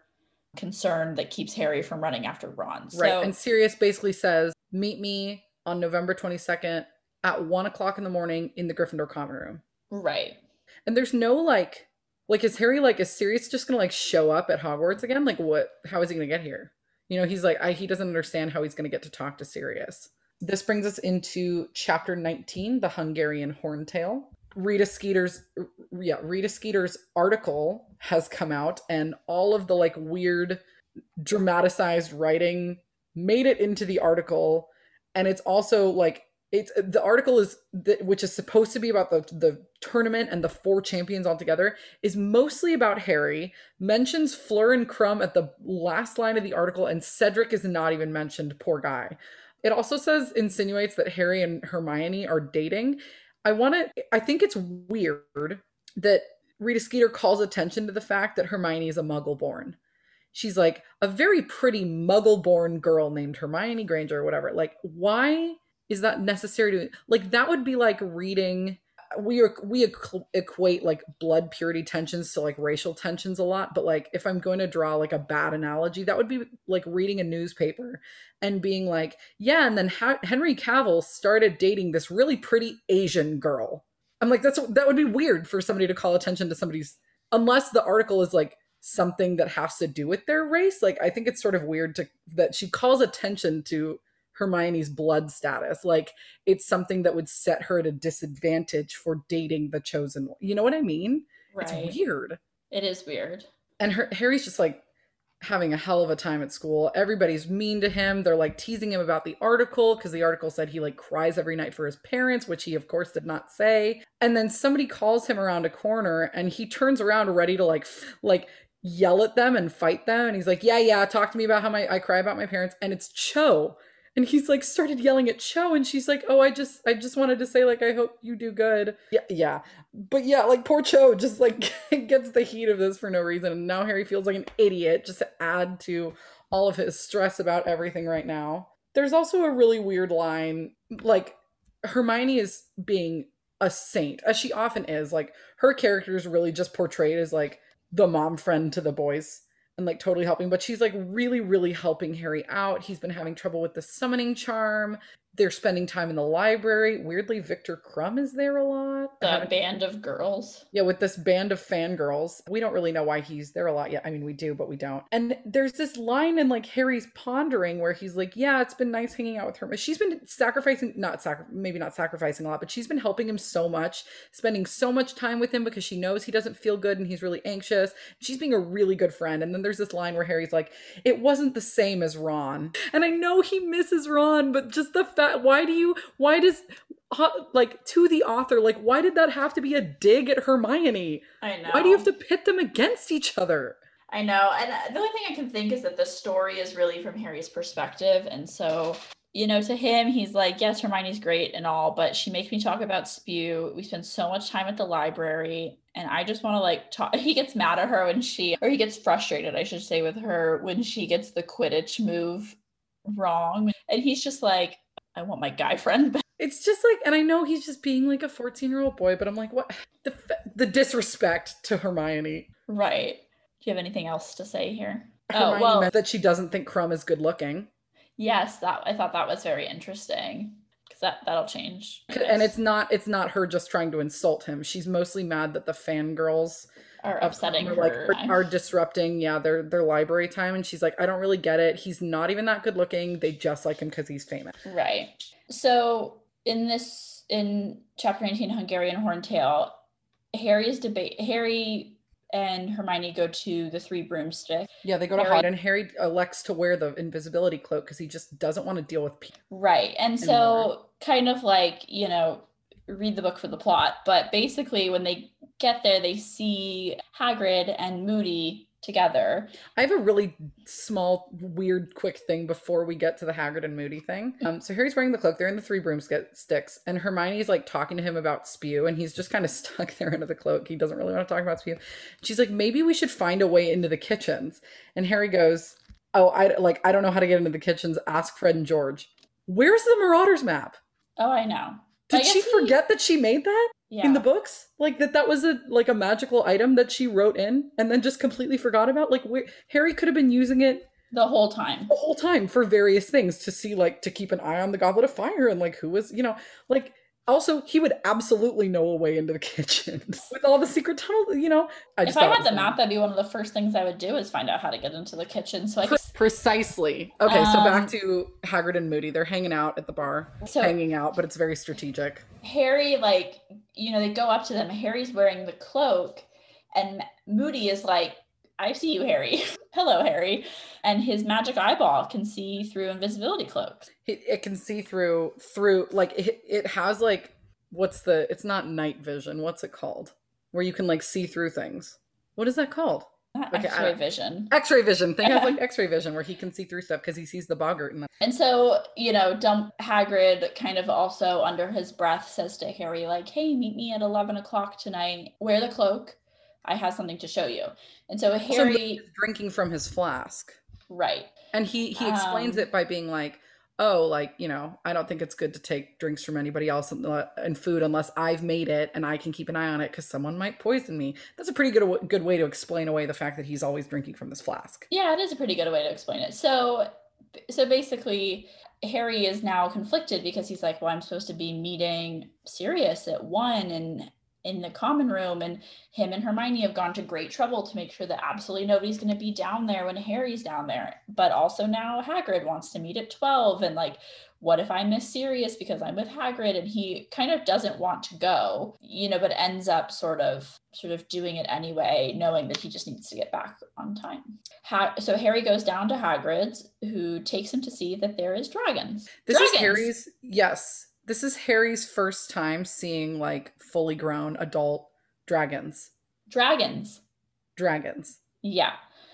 concern that keeps Harry from running after Ron. Right. So, And Sirius basically says, meet me on November twenty-second at one o'clock in the morning in the Gryffindor common room. right. And there's no like, like, is Harry like, is Sirius just gonna like show up at Hogwarts again? Like, what, how is he gonna get here? You know, he's like, I, he doesn't understand how he's gonna get to talk to Sirius. This brings us into chapter nineteen, the Hungarian Horntail. Rita Skeeter's, yeah, Rita Skeeter's article has come out, and all of the like weird dramatized writing made it into the article. And it's also like, it's the article is the, which is supposed to be about the the tournament and the four champions all together, is mostly about Harry, mentions Fleur and Crumb at the last line of the article, and Cedric is not even mentioned, poor guy. It also says, insinuates that Harry and Hermione are dating. I want to, I think it's weird that Rita Skeeter calls attention to the fact that Hermione is a muggle born. She's like, a very pretty muggle born girl named Hermione Granger or whatever. Like, why is that necessary to, like, that would be like reading, we are, we equ- equate like blood purity tensions to like racial tensions a lot. But like, if I'm going to draw like a bad analogy, that would be like reading a newspaper and being like, yeah, and then ha- Henry Cavill started dating this really pretty Asian girl. I'm like, that's, that would be weird for somebody to call attention to somebody's, unless the article is like something that has to do with their race. Like, I think it's sort of weird to, that she calls attention to Hermione's blood status. Like, it's something that would set her at a disadvantage for dating the chosen one. You know what I mean? Right. It's weird. It is weird. And her, Harry's just like having a hell of a time at school. Everybody's mean to him. They're like teasing him about the article because the article said he like cries every night for his parents, which he of course did not say. And then somebody calls him around a corner and he turns around ready to like f- like yell at them and fight them. And he's like, yeah, yeah, talk to me about how my I cry about my parents. And it's Cho. And he's like started yelling at Cho, and she's like, oh, I just I just wanted to say, like, I hope you do good. Yeah, yeah. But yeah, like poor Cho just like gets the heat of this for no reason. And now Harry feels like an idiot just to add to all of his stress about everything right now. There's also a really weird line, like Hermione is being a saint, as she often is. Like, her character is really just portrayed as like the mom friend to the boys. And like totally helping, but she's like really, really helping Harry out. He's been having trouble with the summoning charm. They're spending time in the library. Weirdly, Victor Crumb is there a lot. The band of girls. Yeah, with this band of fangirls. We don't really know why he's there a lot yet. I mean, we do, but we don't. And there's this line in like Harry's pondering where he's like, yeah, it's been nice hanging out with her. She's been sacrificing, not sacri- maybe not sacrificing a lot, but she's been helping him so much, spending so much time with him because she knows he doesn't feel good and he's really anxious. She's being a really good friend. And then there's this line where Harry's like, it wasn't the same as Ron. And I know he misses Ron, but just the fact, why do you, why does, like, to the author, like, why did that have to be a dig at Hermione? I know. Why do you have to pit them against each other? I know. And the only thing I can think is that the story is really from Harry's perspective. And so, you know, to him, he's like, yes, Hermione's great and all, but she makes me talk about spew. We spend so much time at the library. And I just want to like talk. He gets mad at her when she, or he gets frustrated, I should say, with her when she gets the Quidditch move wrong. And he's just like, I want my guy friend back. It's just like, and I know he's just being like a fourteen year old boy, but I'm like, what? The, the disrespect to Hermione. Right. Do you have anything else to say here? Hermione oh, well, meant that she doesn't think Crumb is good looking. Yes, that I thought that was very interesting because that, that'll change. And it's not, it's not her just trying to insult him. She's mostly mad that the fangirls are upsetting are, her. like, are, are disrupting, yeah, their, their library time. And she's like, I don't really get it. He's not even that good looking. They just like him because he's famous. Right. So in this, in chapter nineteen, Hungarian Horntail, Harry's debate, Harry and Hermione go to the Three Broomsticks. Yeah, they go to Harry, hide, and Harry elects to wear the invisibility cloak because he just doesn't want to deal with people. Right. And so anymore. Kind of like, you know, read the book for the plot, but basically when they get there, they see Hagrid and Moody together. I have a really small, weird, quick thing before we get to the Hagrid and Moody thing. Um, so Harry's wearing the cloak. They're in the Three Broomsticks, and Hermione's like talking to him about spew, and he's just kind of stuck there under the cloak. He doesn't really want to talk about spew. She's like, maybe we should find a way into the kitchens. And Harry goes, oh, I like I don't know how to get into the kitchens. Ask Fred and George. Where's the Marauders map? Oh, I know. Did guess she he- forget that she made that Yeah. in the books? Like that that was a like a magical item that she wrote in and then just completely forgot about? Like where, Harry could have been using it the whole time. the whole time for various things to see, like, to keep an eye on the Goblet of Fire and like who was, you know, like also he would absolutely know a way into the kitchen with all the secret tunnels, you know. I just If I thought it had was the funny. map, that'd be one of the first things I would do is find out how to get into the kitchen. So I Pre- guess precisely. Okay, so back Um, to Hagrid and Moody. They're hanging out at the bar. So- hanging out, but it's very strategic. Harry, like, you know, they go up to them. Harry's wearing the cloak, and Moody is like, I see you, Harry. Hello, Harry. And his magic eyeball can see through invisibility cloaks. It, it can see through through like it, it has like what's the it's not night vision. What's it called? Where you can like see through things. What is that called? Not Okay, I X-ray don't- vision. X-ray vision. Thing has like X-ray vision where he can see through stuff because he sees the boggart and And so, you know, Dump Hagrid kind of also under his breath says to Harry, like, hey, meet me at eleven o'clock tonight. Wear the cloak. I have something to show you. And so also Harry, Moody is drinking from his flask. right. And he he explains Um, it by being like, oh, like, you know, I don't think it's good to take drinks from anybody else and, uh, and food unless I've made it and I can keep an eye on it because someone might poison me. That's a pretty good good way to explain away the fact that he's always drinking from this flask. Yeah, it is a pretty good way to explain it. So, so basically, Harry is now conflicted because he's like, well, I'm supposed to be meeting Sirius at one and in the common room, and him and Hermione have gone to great trouble to make sure that absolutely nobody's going to be down there when Harry's down there. But also now Hagrid wants to meet at twelve, and like, what if I miss Sirius because I'm with Hagrid? And he kind of doesn't want to go, you know, but ends up sort of sort of doing it anyway, knowing that he just needs to get back on time. Ha- so Harry goes down to Hagrid's, who takes him to see that there is dragons. This dragons. is Harry's yes. This is Harry's first time seeing like fully grown adult dragons. Dragons. Dragons. Yeah.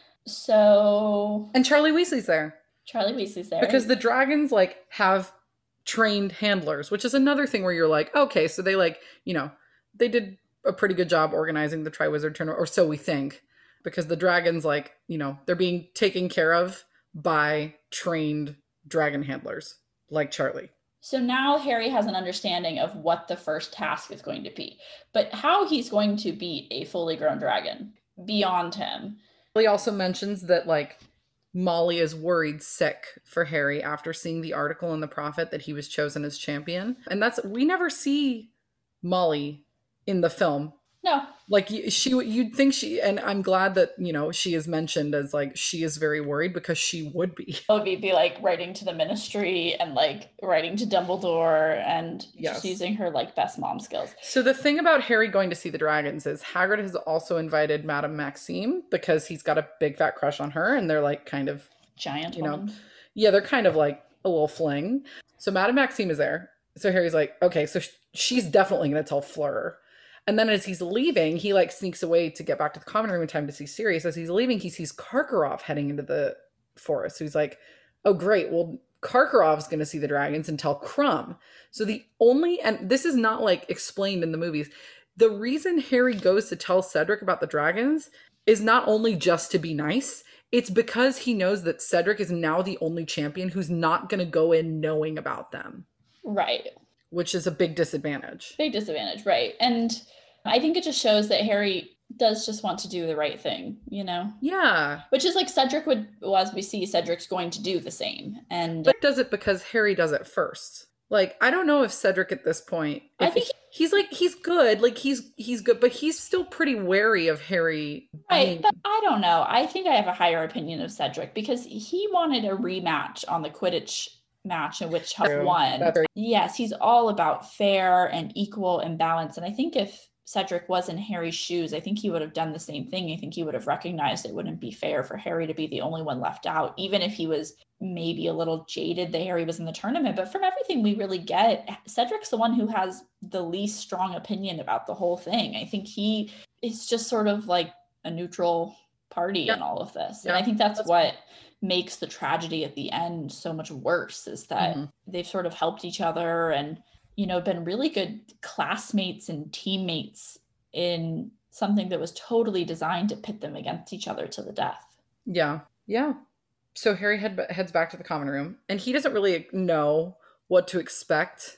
So And Charlie Weasley's there. Charlie Weasley's there. Because the dragons like have trained handlers, which is another thing where you're like, okay, so they like, you know, they did a pretty good job organizing the Triwizard Tournament, or so we think, because the dragons, like, you know, they're being taken care of by trained dragon handlers like Charlie. So now Harry has an understanding of what the first task is going to be, but how he's going to beat a fully grown dragon beyond him. He also mentions that like Molly is worried sick for Harry after seeing the article in the Prophet that he was chosen as champion. And that's, we never see Molly in the film. No, Like you- she, you'd think she, and I'm glad that, you know, she is mentioned as like, she is very worried because she would be. it would be, be like writing to the ministry and like writing to Dumbledore and Yes. just using her like best mom skills. So the thing about Harry going to see the dragons is Hagrid has also invited Madame Maxime because he's got a big fat crush on her and they're like kind of, Giant You know, woman. yeah, they're kind of like a little fling. So Madame Maxime is there. So Harry's like, okay, so sh- she's definitely going to tell Fleur. And then as he's leaving, he like sneaks away to get back to the common room in time to see Sirius. As he's leaving, he sees Karkaroff heading into the forest. So he's like, oh, great. Well, Karkaroff's going to see the dragons and tell Crumb. So the only, and this is not like explained in the movies, the reason Harry goes to tell Cedric about the dragons is not only just to be nice, it's because he knows that Cedric is now the only champion who's not going to go in knowing about them, Right. which is a big disadvantage. Big disadvantage, right. And I think it just shows that Harry does just want to do the right thing, you know? Yeah. Which is like Cedric would, well, as we see, Cedric's going to do the same. And But does it because Harry does it first. Like, I don't know if Cedric at this point, I if think he's like, he's good, like he's, he's good, but he's still pretty wary of Harry. Right, being- but I don't know. I think I have a higher opinion of Cedric because he wanted a rematch on the Quidditch match in which Huff True. won. That's very- Yes, he's all about fair and equal and balance. And I think if Cedric was in Harry's shoes, I think he would have done the same thing. I think he would have recognized it wouldn't be fair for Harry to be the only one left out, even if he was maybe a little jaded that Harry was in the tournament. But from everything we really get, Cedric's the one who has the least strong opinion about the whole thing. I think he is just sort of like a neutral party Yeah. in all of this. Yeah, And I think that's, that's what makes the tragedy at the end so much worse is that Mhm. they've sort of helped each other and, you know, been really good classmates and teammates in something that was totally designed to pit them against each other to the death. Yeah. Yeah. So Harry head, heads back to the common room and he doesn't really know what to expect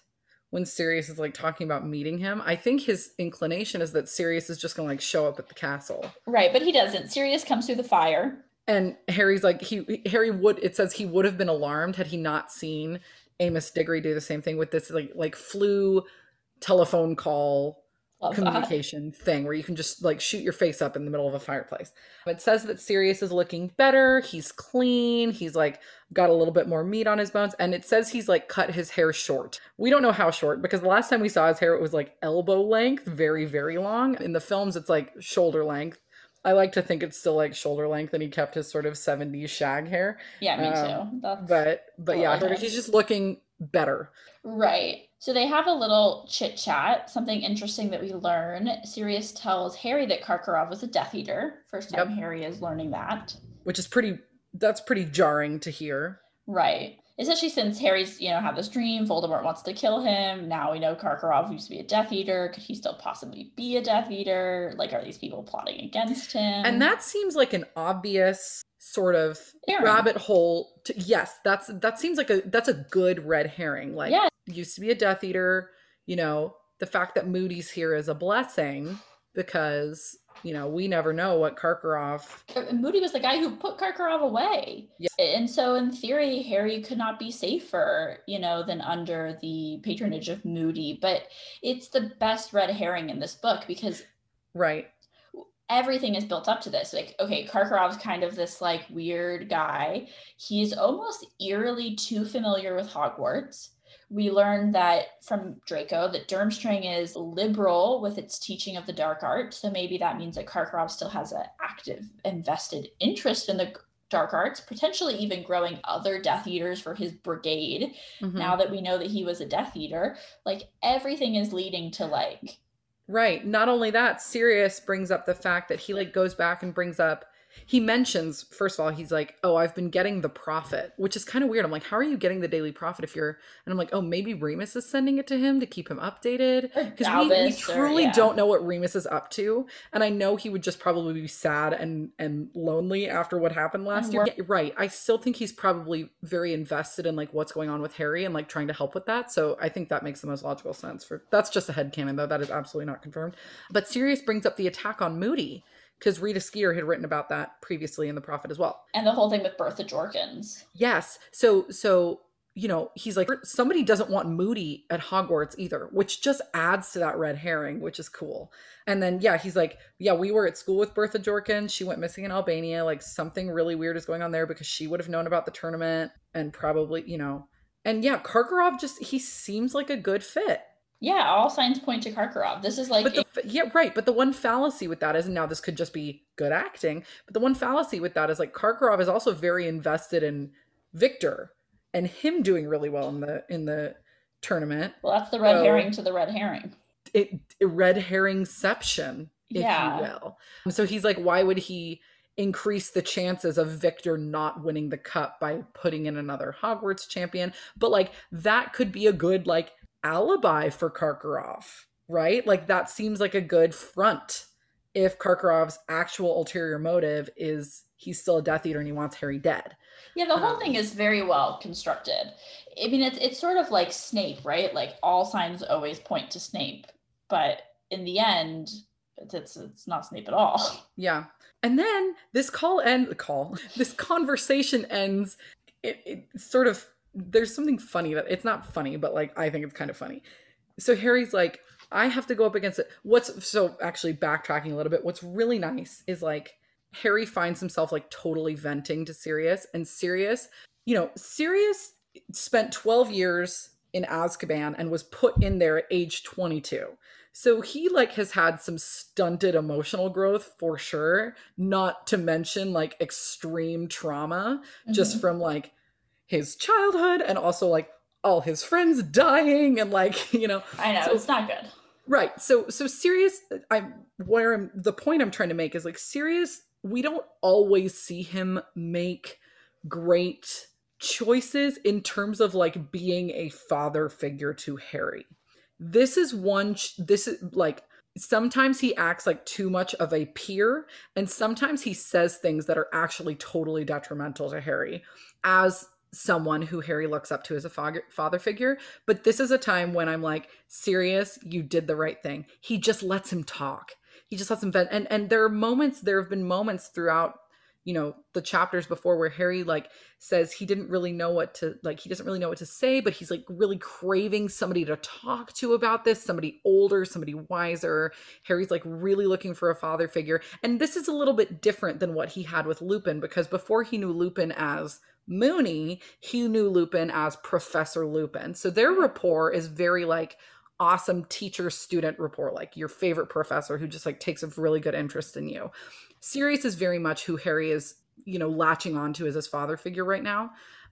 when Sirius is like talking about meeting him. I think his inclination is that Sirius is just gonna like show up at the castle. Right, but he doesn't. Sirius comes through the fire. And Harry's like, he Harry would, it says he would have been alarmed had he not seen Amos Diggory do the same thing with this like like flu telephone call Love communication that. thing where you can just like shoot your face up in the middle of a fireplace. It says that Sirius is looking better. He's clean. He's like got a little bit more meat on his bones. And it says he's like cut his hair short. We don't know how short because the last time we saw his hair, it was like elbow length, very, very long. In the films, it's like shoulder length. I like to think it's still like shoulder length and he kept his sort of seventies shag hair. Yeah, me um, too. That's but but yeah, nice. He's just looking better. Right. So they have a little chit chat. Something interesting that we learn. Sirius tells Harry that Karkaroff was a Death Eater. First time yep. Harry is learning that. Which is pretty, that's pretty jarring to hear. Right. Especially since Harry's, you know, had this dream. Voldemort wants to kill him. Now we know Karkaroff used to be a Death Eater. Could he still possibly be a Death Eater? Like, are these people plotting against him? And that seems like an obvious sort of herring. rabbit hole. To, yes, that's that seems like a that's a good red herring. Like, yeah. used to be a Death Eater. You know, the fact that Moody's here is a blessing because, you know, we never know what Karkaroff... Moody was the guy who put Karkaroff away. Yeah. And so in theory, Harry could not be safer, you know, than under the patronage of Moody. But it's the best red herring in this book because... Right. Everything is built up to this. Like, okay, Karkaroff's kind of this like weird guy. He's almost eerily too familiar with Hogwarts. We learned that from Draco that Durmstrang is liberal with its teaching of the dark arts. So maybe that means that Karkaroff still has an active invested interest in the dark arts, potentially even growing other Death Eaters for his brigade. Mm-hmm. Now that we know that he was a Death Eater, like everything is leading to like... Right. Not only that, Sirius brings up the fact that he like goes back and brings up, he mentions, first of all, he's like, oh, I've been getting the Prophet, which is kind of weird. I'm like, how are you getting the Daily Prophet if you're, and I'm like, oh, maybe Remus is sending it to him to keep him updated. Because we, we truly or, yeah. don't know what Remus is up to. And I know he would just probably be sad and, and lonely after what happened last year. Yeah, right. I still think he's probably very invested in like what's going on with Harry and like trying to help with that. So I think that makes the most logical sense for, that's just a headcanon though. That is absolutely not confirmed. But Sirius brings up the attack on Moody. Because Rita Skeeter had written about that previously in The Prophet as well. And the whole thing with Bertha Jorkins. Yes. So, so you know, he's like, somebody doesn't want Moody at Hogwarts either, which just adds to that red herring, which is cool. And then, yeah, he's like, yeah, we were at school with Bertha Jorkins. She went missing in Albania. Like, something really weird is going on there because she would have known about the tournament and probably, you know. And yeah, Karkaroff just, he seems like a good fit. Yeah, all signs point to Karkaroff. This is like... But the, a- yeah, right. But the one fallacy with that is, and now this could just be good acting, but the one fallacy with that is like Karkaroff is also very invested in Victor and him doing really well in the in the tournament. Well, that's the red so, herring to the red herring. It, it red herringception, if yeah. you will. So he's like, why would he increase the chances of Victor not winning the cup by putting in another Hogwarts champion? But like, that could be a good, like, alibi for Karkaroff, right? Like that seems like a good front if Karkaroff's actual ulterior motive is he's still a Death Eater and he wants Harry dead. Yeah, the whole um, thing is very well constructed. I mean, it's it's sort of like Snape, right? Like all signs always point to Snape, but in the end, it's it's, it's not Snape at all. Yeah, and then this call end call this conversation ends. It, it sort of. There's something funny that it's not funny, but like, I think it's kind of funny. So Harry's like, I have to go up against it. What's so actually backtracking a little bit. What's really nice is like Harry finds himself like totally venting to Sirius, and Sirius, you know, Sirius spent twelve years in Azkaban and was put in there at age twenty-two. So he like has had some stunted emotional growth for sure, not to mention like extreme trauma mm-hmm. just from like his childhood and also like all his friends dying and like, you know. I know, so, it's not good. Right. So, so Sirius, I'm where I'm, the point I'm trying to make is like Sirius, we don't always see him make great choices in terms of like being a father figure to Harry. This is one, this is like, sometimes he acts like too much of a peer and sometimes he says things that are actually totally detrimental to Harry, as someone who Harry looks up to as a father father figure. But this is a time when I'm like, Sirius, you did the right thing. He just lets him talk. He just lets him vent. And and there are moments, there have been moments throughout, you know, the chapters before where Harry like says he didn't really know what to, like, he doesn't really know what to say, but he's like really craving somebody to talk to about this, somebody older, somebody wiser. Harry's like really looking for a father figure. And this is a little bit different than what he had with Lupin, because before he knew Lupin as Moony, he knew Lupin as Professor Lupin. So their rapport is very like awesome teacher-student rapport, like your favorite professor who just like takes a really good interest in you. Sirius is very much who Harry is, you know, latching onto as his father figure right now.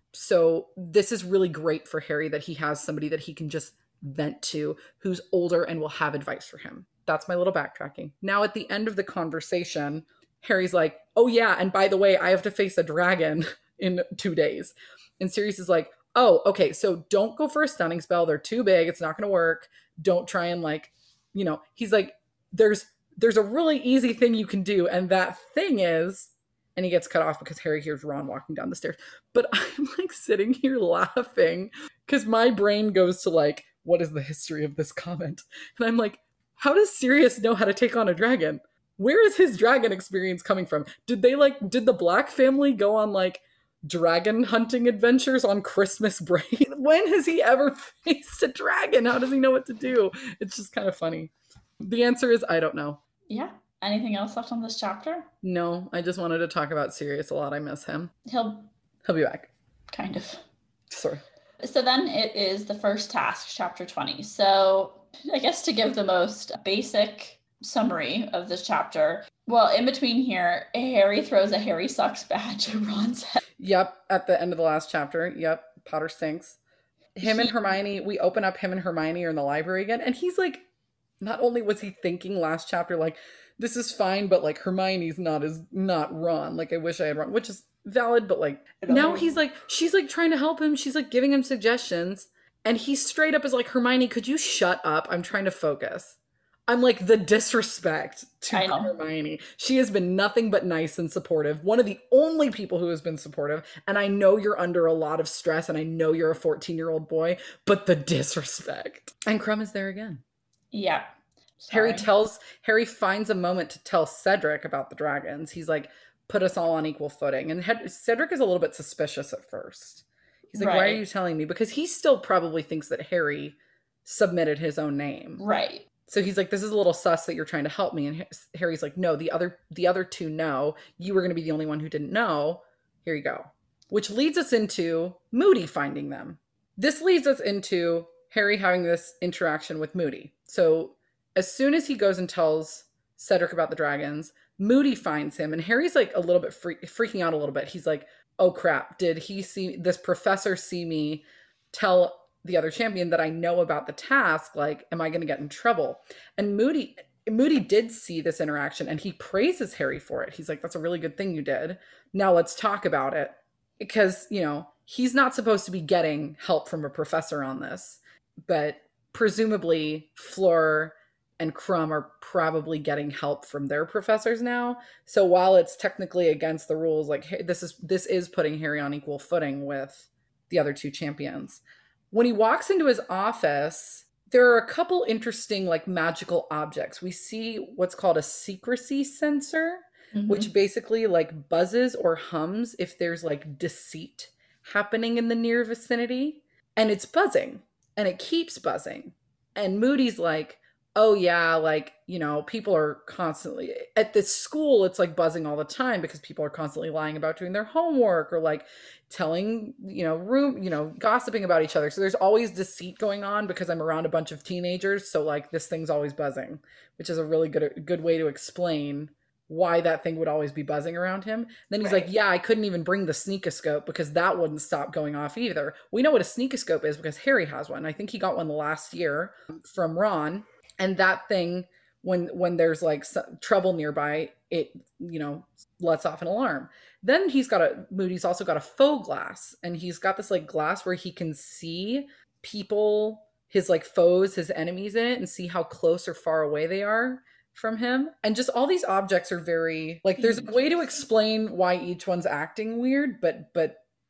So this is really great for Harry that he has somebody that he can just vent to who's older and will have advice for him. That's my little backtracking. Now at the end of the conversation, Harry's like, oh yeah, and by the way, I have to face a dragon in two days. And Sirius is like, oh, okay, so don't go for a stunning spell. They're too big. It's not going to work. Don't try and like, you know, he's like, there's there's a really easy thing you can do. And that thing is, and he gets cut off because Harry hears Ron walking down the stairs. But I'm like sitting here laughing because my brain goes to like, what is the history of this comment? And I'm like, how does Sirius know how to take on a dragon? Where is his dragon experience coming from? Did they like, did the Black family go on like dragon hunting adventures on Christmas break? When has he ever faced a dragon? How does he know what to do? It's just kind of funny. The answer is, I don't know. Yeah. Anything else left on this chapter? No, I just wanted to talk about Sirius a lot. I miss him. He'll He'll be back. kind of. Sorry. So then it is the first task, chapter twenty. So I guess to give the most basic summary of this chapter, well, in between here, Harry throws a Harry sucks badge at Ron's head. Yep, at the end of the last chapter. Yep, Potter stinks. Him and Hermione, we open up him and Hermione are in the library again, and he's like, not only was he thinking last chapter, like, this is fine, but like Hermione's not as not Ron. Like, I wish I had Ron, which is valid, but like now he's like, she's like trying to help him. She's like giving him suggestions. And he straight up is like, Hermione, could you shut up? I'm trying to focus. I'm like, the disrespect to Hermione. She has been nothing but nice and supportive. One of the only people who has been supportive. And I know you're under a lot of stress and I know you're a fourteen-year-old boy, but the disrespect. And Crumb is there again. Yeah. Sorry. Harry tells, Harry finds a moment to tell Cedric about the dragons. He's like, put us all on equal footing. And Hed- Cedric is a little bit suspicious at first. He's like, right. Why are you telling me? Because he still probably thinks that Harry submitted his own name. Right. So he's like, this is a little sus that you're trying to help me. And Harry's like, no, the other, the other two know. You were going to be the only one who didn't know. Here you go. Which leads us into Moody finding them. This leads us into Harry having this interaction with Moody. So as soon as he goes and tells Cedric about the dragons, Moody finds him, and Harry's like a little bit free- freaking out a little bit. He's like, oh crap, did he see, this professor see me tell the other champion that I know about the task? Like, am I going to get in trouble? And Moody, Moody did see this interaction, and he praises Harry for it. He's like, that's a really good thing you did. Now let's talk about it. Because, you know, he's not supposed to be getting help from a professor on this, but presumably Fleur and Crumb are probably getting help from their professors now. So while it's technically against the rules, like, hey, this is this is putting Harry on equal footing with the other two champions. When he walks into his office, there are a couple interesting like magical objects. We see what's called a secrecy sensor, mm-hmm. which basically like buzzes or hums if there's like deceit happening in the near vicinity. And it's buzzing and it keeps buzzing. And Moody's like, oh yeah, like, you know, people are constantly at this school, it's like buzzing all the time because people are constantly lying about doing their homework or like telling, you know, room, you know, gossiping about each other. So there's always deceit going on because I'm around a bunch of teenagers. So like this thing's always buzzing, which is a really good, good way to explain why that thing would always be buzzing around him. Then he's right. like, yeah, I couldn't even bring the sneakoscope because that wouldn't stop going off either. We know what a sneakoscope is because Harry has one. I think he got one last year from Ron. And that thing, when when there's like some trouble nearby, it, you know, lets off an alarm. Then he's got a, Moody's also got a faux glass. And he's got this like glass where he can see people, his like foes, his enemies in it, and see how close or far away they are from him. And just all these objects are very, like, there's a way to explain why each one's acting weird, but but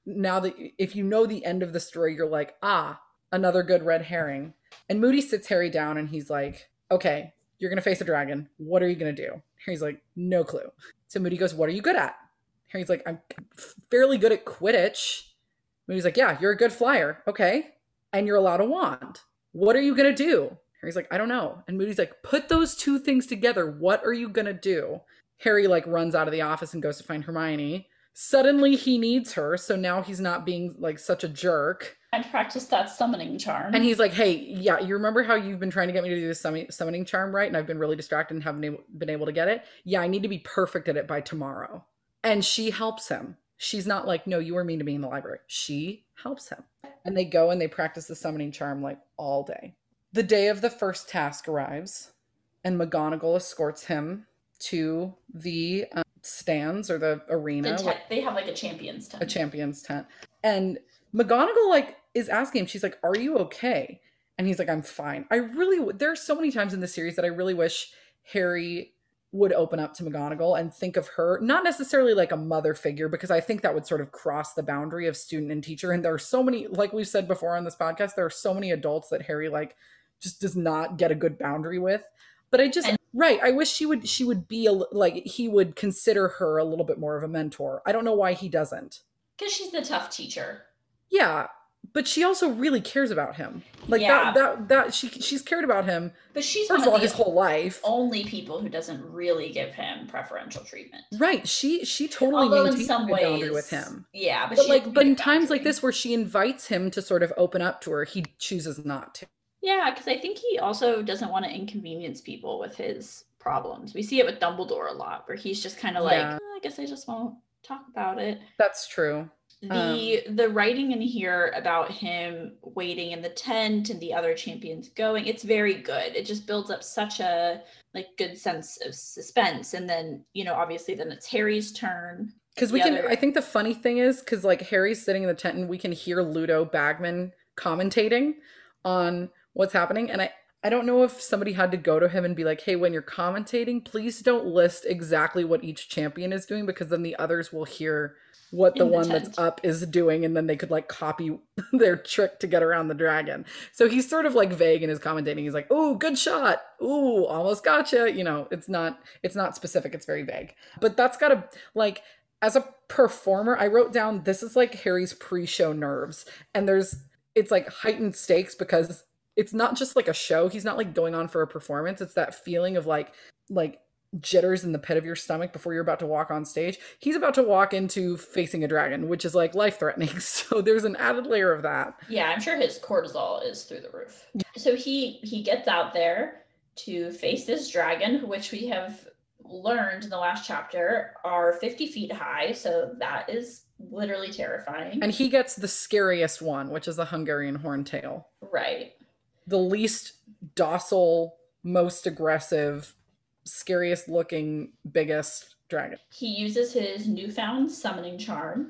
now that if you know the end of the story, you're like, ah, another good red herring. And Moody sits Harry down and he's like, okay, you're going to face a dragon. What are you going to do? Harry's like, no clue. So Moody goes, what are you good at? Harry's like, I'm fairly good at Quidditch. Moody's like, yeah, you're a good flyer. Okay. And you're allowed a wand. What are you going to do? Harry's like, I don't know. And Moody's like, put those two things together. What are you going to do? Harry like runs out of the office and goes to find Hermione. Suddenly he needs her. So now he's not being like such a jerk. And practice that summoning charm. And he's like, hey, yeah, you remember how you've been trying to get me to do this summon- summoning charm, right? And I've been really distracted and haven't able- been able to get it. Yeah, I need to be perfect at it by tomorrow. And she helps him. She's not like, no, you were mean to me in the library. She helps him. And they go and they practice the summoning charm like all day. The day of the first task arrives and McGonagall escorts him to the um, stands or the arena. The te- they have like a champion's tent. A champion's tent. And McGonagall like is asking him, she's like, are you okay? And he's like, I'm fine. I really, w- there are so many times in the series that I really wish Harry would open up to McGonagall and think of her, not necessarily like a mother figure, because I think that would sort of cross the boundary of student and teacher. And there are so many, like we've said before on this podcast, there are so many adults that Harry like just does not get a good boundary with. But I just, and- right. I wish she would, she would be a, like, he would consider her a little bit more of a mentor. I don't know why he doesn't. Because she's the tough teacher. Yeah. But she also really cares about him. Like yeah. that, that, that she, she's cared about him. But she's first one of all of his whole life. Only people who doesn't really give him preferential treatment. Right. She, she totally Although maintains in some a ways, boundary with him. Yeah. But, But she like, but in times boundary. like this where she invites him to sort of open up to her, he chooses not to. Yeah. Because I think he also doesn't want to inconvenience people with his problems. We see it with Dumbledore a lot, where he's just kind of like, Yeah. oh, I guess I just won't talk about it. That's true. The um, the writing in here about him waiting in the tent and the other champions going, it's very good. It just builds up such a like good sense of suspense. And then, you know, obviously then it's Harry's turn. Because we The can, other- I think the funny thing is, because like Harry's sitting in the tent and we can hear Ludo Bagman commentating on what's happening. And I, I don't know if somebody had to go to him and be like, hey, when you're commentating, please don't list exactly what each champion is doing, because then the others will hear what the, In the one tent. that's up is doing, and then they could like copy their trick to get around the dragon. So he's sort of like vague in his commentating. He's like, "Oh, good shot. Ooh, almost gotcha." You know, it's not it's not specific. It's very vague. But that's got to like as a performer, I wrote down this is like Harry's pre-show nerves, and there's it's like heightened stakes because it's not just like a show. He's not like going on for a performance. It's that feeling of like like jitters in the pit of your stomach before you're about to walk on stage. He's about to walk into facing a dragon, which is like life-threatening. So there's an added layer of that. Yeah, I'm sure his cortisol is through the roof. So he he gets out there to face this dragon, which we have learned in the last chapter are fifty feet high. So that is literally terrifying. And he gets the scariest one, which is the Hungarian horntail. Right. The least docile, most aggressive, scariest looking, biggest dragon. He uses his newfound summoning charm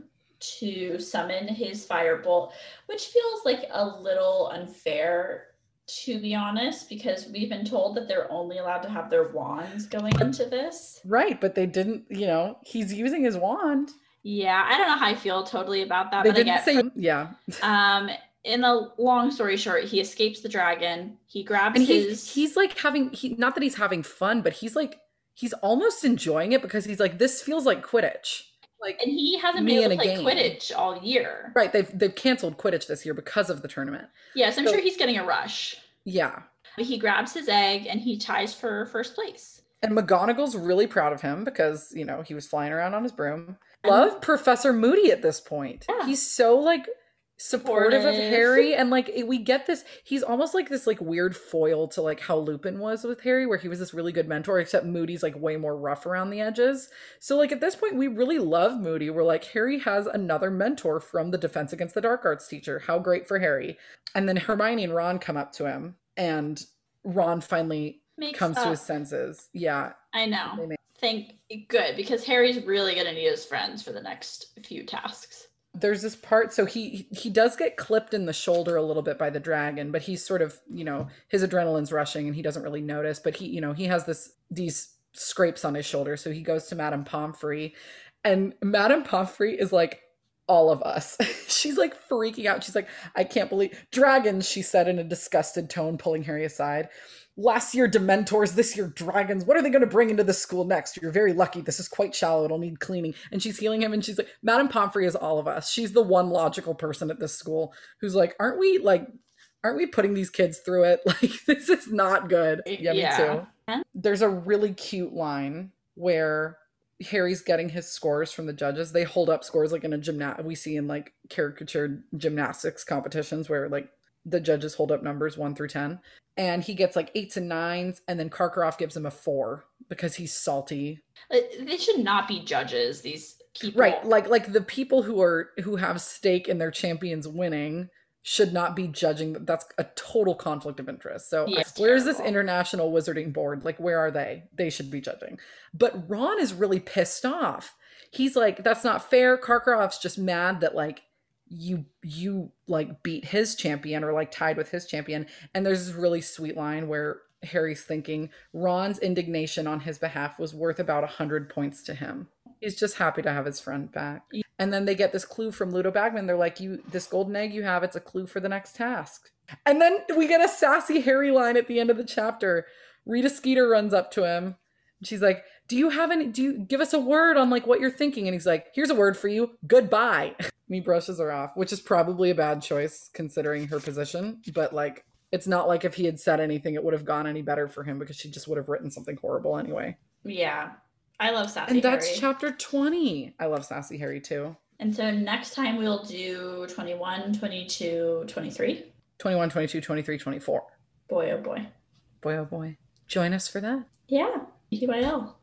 to summon his firebolt, which feels like a little unfair, to be honest, because we've been told that they're only allowed to have their wands going into this. Right, but they didn't, you know, he's using his wand. Yeah, I don't know how I feel totally about that. They but didn't I get, say, yeah. um, in a long story short, he escapes the dragon. He grabs And he, his. he's like having, he not that he's having fun, but he's like, he's almost enjoying it because he's like, this feels like Quidditch. Like, and he hasn't me been able in to a play game. Quidditch all year. Right, they've they've canceled Quidditch this year because of the tournament. Yes, I'm So- sure he's getting a rush. Yeah. He grabs his egg and he ties for first place. And McGonagall's really proud of him because, you know, he was flying around on his broom. Love Professor Moody at this point. Yeah. He's so like supportive of Supportive. Harry, and like it- we get this, he's almost like this like weird foil to like how Lupin was with Harry, where he was this really good mentor, except Moody's like way more rough around the edges. So like at this point we really love Moody. We're like, Harry has another mentor from the Defense Against the Dark Arts teacher. How great for Harry. And then Hermione and Ron come up to him, and Ron finally Makes comes to up. his senses. Yeah. I They know. make- Thank good, because Harry's really gonna need his friends for the next few tasks. There's this part, so he he does get clipped in the shoulder a little bit by the dragon, but he's sort of, you know, his adrenaline's rushing and he doesn't really notice, but he, you know, he has this these scrapes on his shoulder, so he goes to Madame Pomfrey, and Madame Pomfrey is like all of us. She's like freaking out. She's like, I can't believe dragons, she said in a disgusted tone, pulling Harry aside. Last year Dementors, this year dragons. What are they going to bring into the school next? You're very lucky. This is quite shallow. It'll need cleaning. And she's healing him. And she's like, Madame Pomfrey is all of us. She's the one logical person at this school who's like, aren't we like, aren't we putting these kids through it? Like, this is not good. Yeah, Yeah. me too. There's a really cute line where Harry's getting his scores from the judges. They hold up scores like in a gymna- we see in like caricatured gymnastics competitions where like the judges hold up numbers one through ten. And he gets like eights and nines, and then Karkaroff gives him a four because he's salty. Uh, They should not be judges, these people. Right. Like like the people who are who have stake in their champions winning should not be judging. That's a total conflict of interest. So Yeah, it's where's this terrible. international wizarding board? Like, where are they? They should be judging. But Ron is really pissed off. He's like, that's not fair. Karkaroff's just mad that like you you like beat his champion or like tied with his champion. And there's this really sweet line where Harry's thinking Ron's indignation on his behalf was worth about a hundred points to him. He's just happy to have his friend back. And then they get this clue from Ludo Bagman. They're like, "You, this golden egg you have, it's a clue for the next task." And then we get a sassy Harry line at the end of the chapter. Rita Skeeter runs up to him. And she's like, do you have any, do you give us a word on like what you're thinking? And he's like, here's a word for you. Goodbye. Me brushes her off, which is probably a bad choice considering her position. But like, it's not like if he had said anything, it would have gone any better for him because she just would have written something horrible anyway. Yeah. I love Sassy And that's Harry. chapter twenty. I love Sassy Harry too. And so next time we'll do twenty-one, twenty-two, twenty-three. twenty-one, twenty-two, twenty-three, twenty-four. Boy, oh boy. Boy, oh boy. Join us for that. Yeah. T Y L.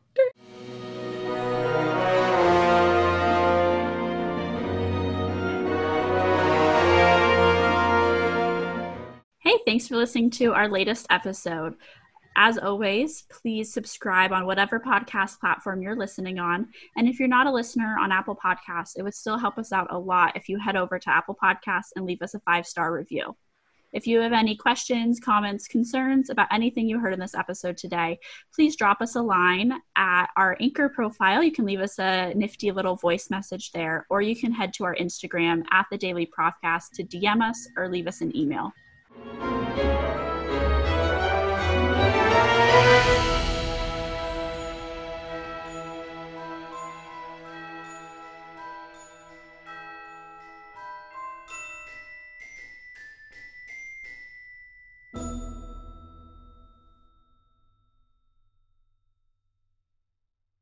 Hey, thanks for listening to our latest episode. As always, please subscribe on whatever podcast platform you're listening on. And if you're not a listener on Apple Podcasts, it would still help us out a lot if you head over to Apple Podcasts and leave us a five-star review. If you have any questions, comments, concerns about anything you heard in this episode today, please drop us a line at our Anchor profile. You can leave us a nifty little voice message there, or you can head to our Instagram at The Daily Profcast to D M us or leave us an email.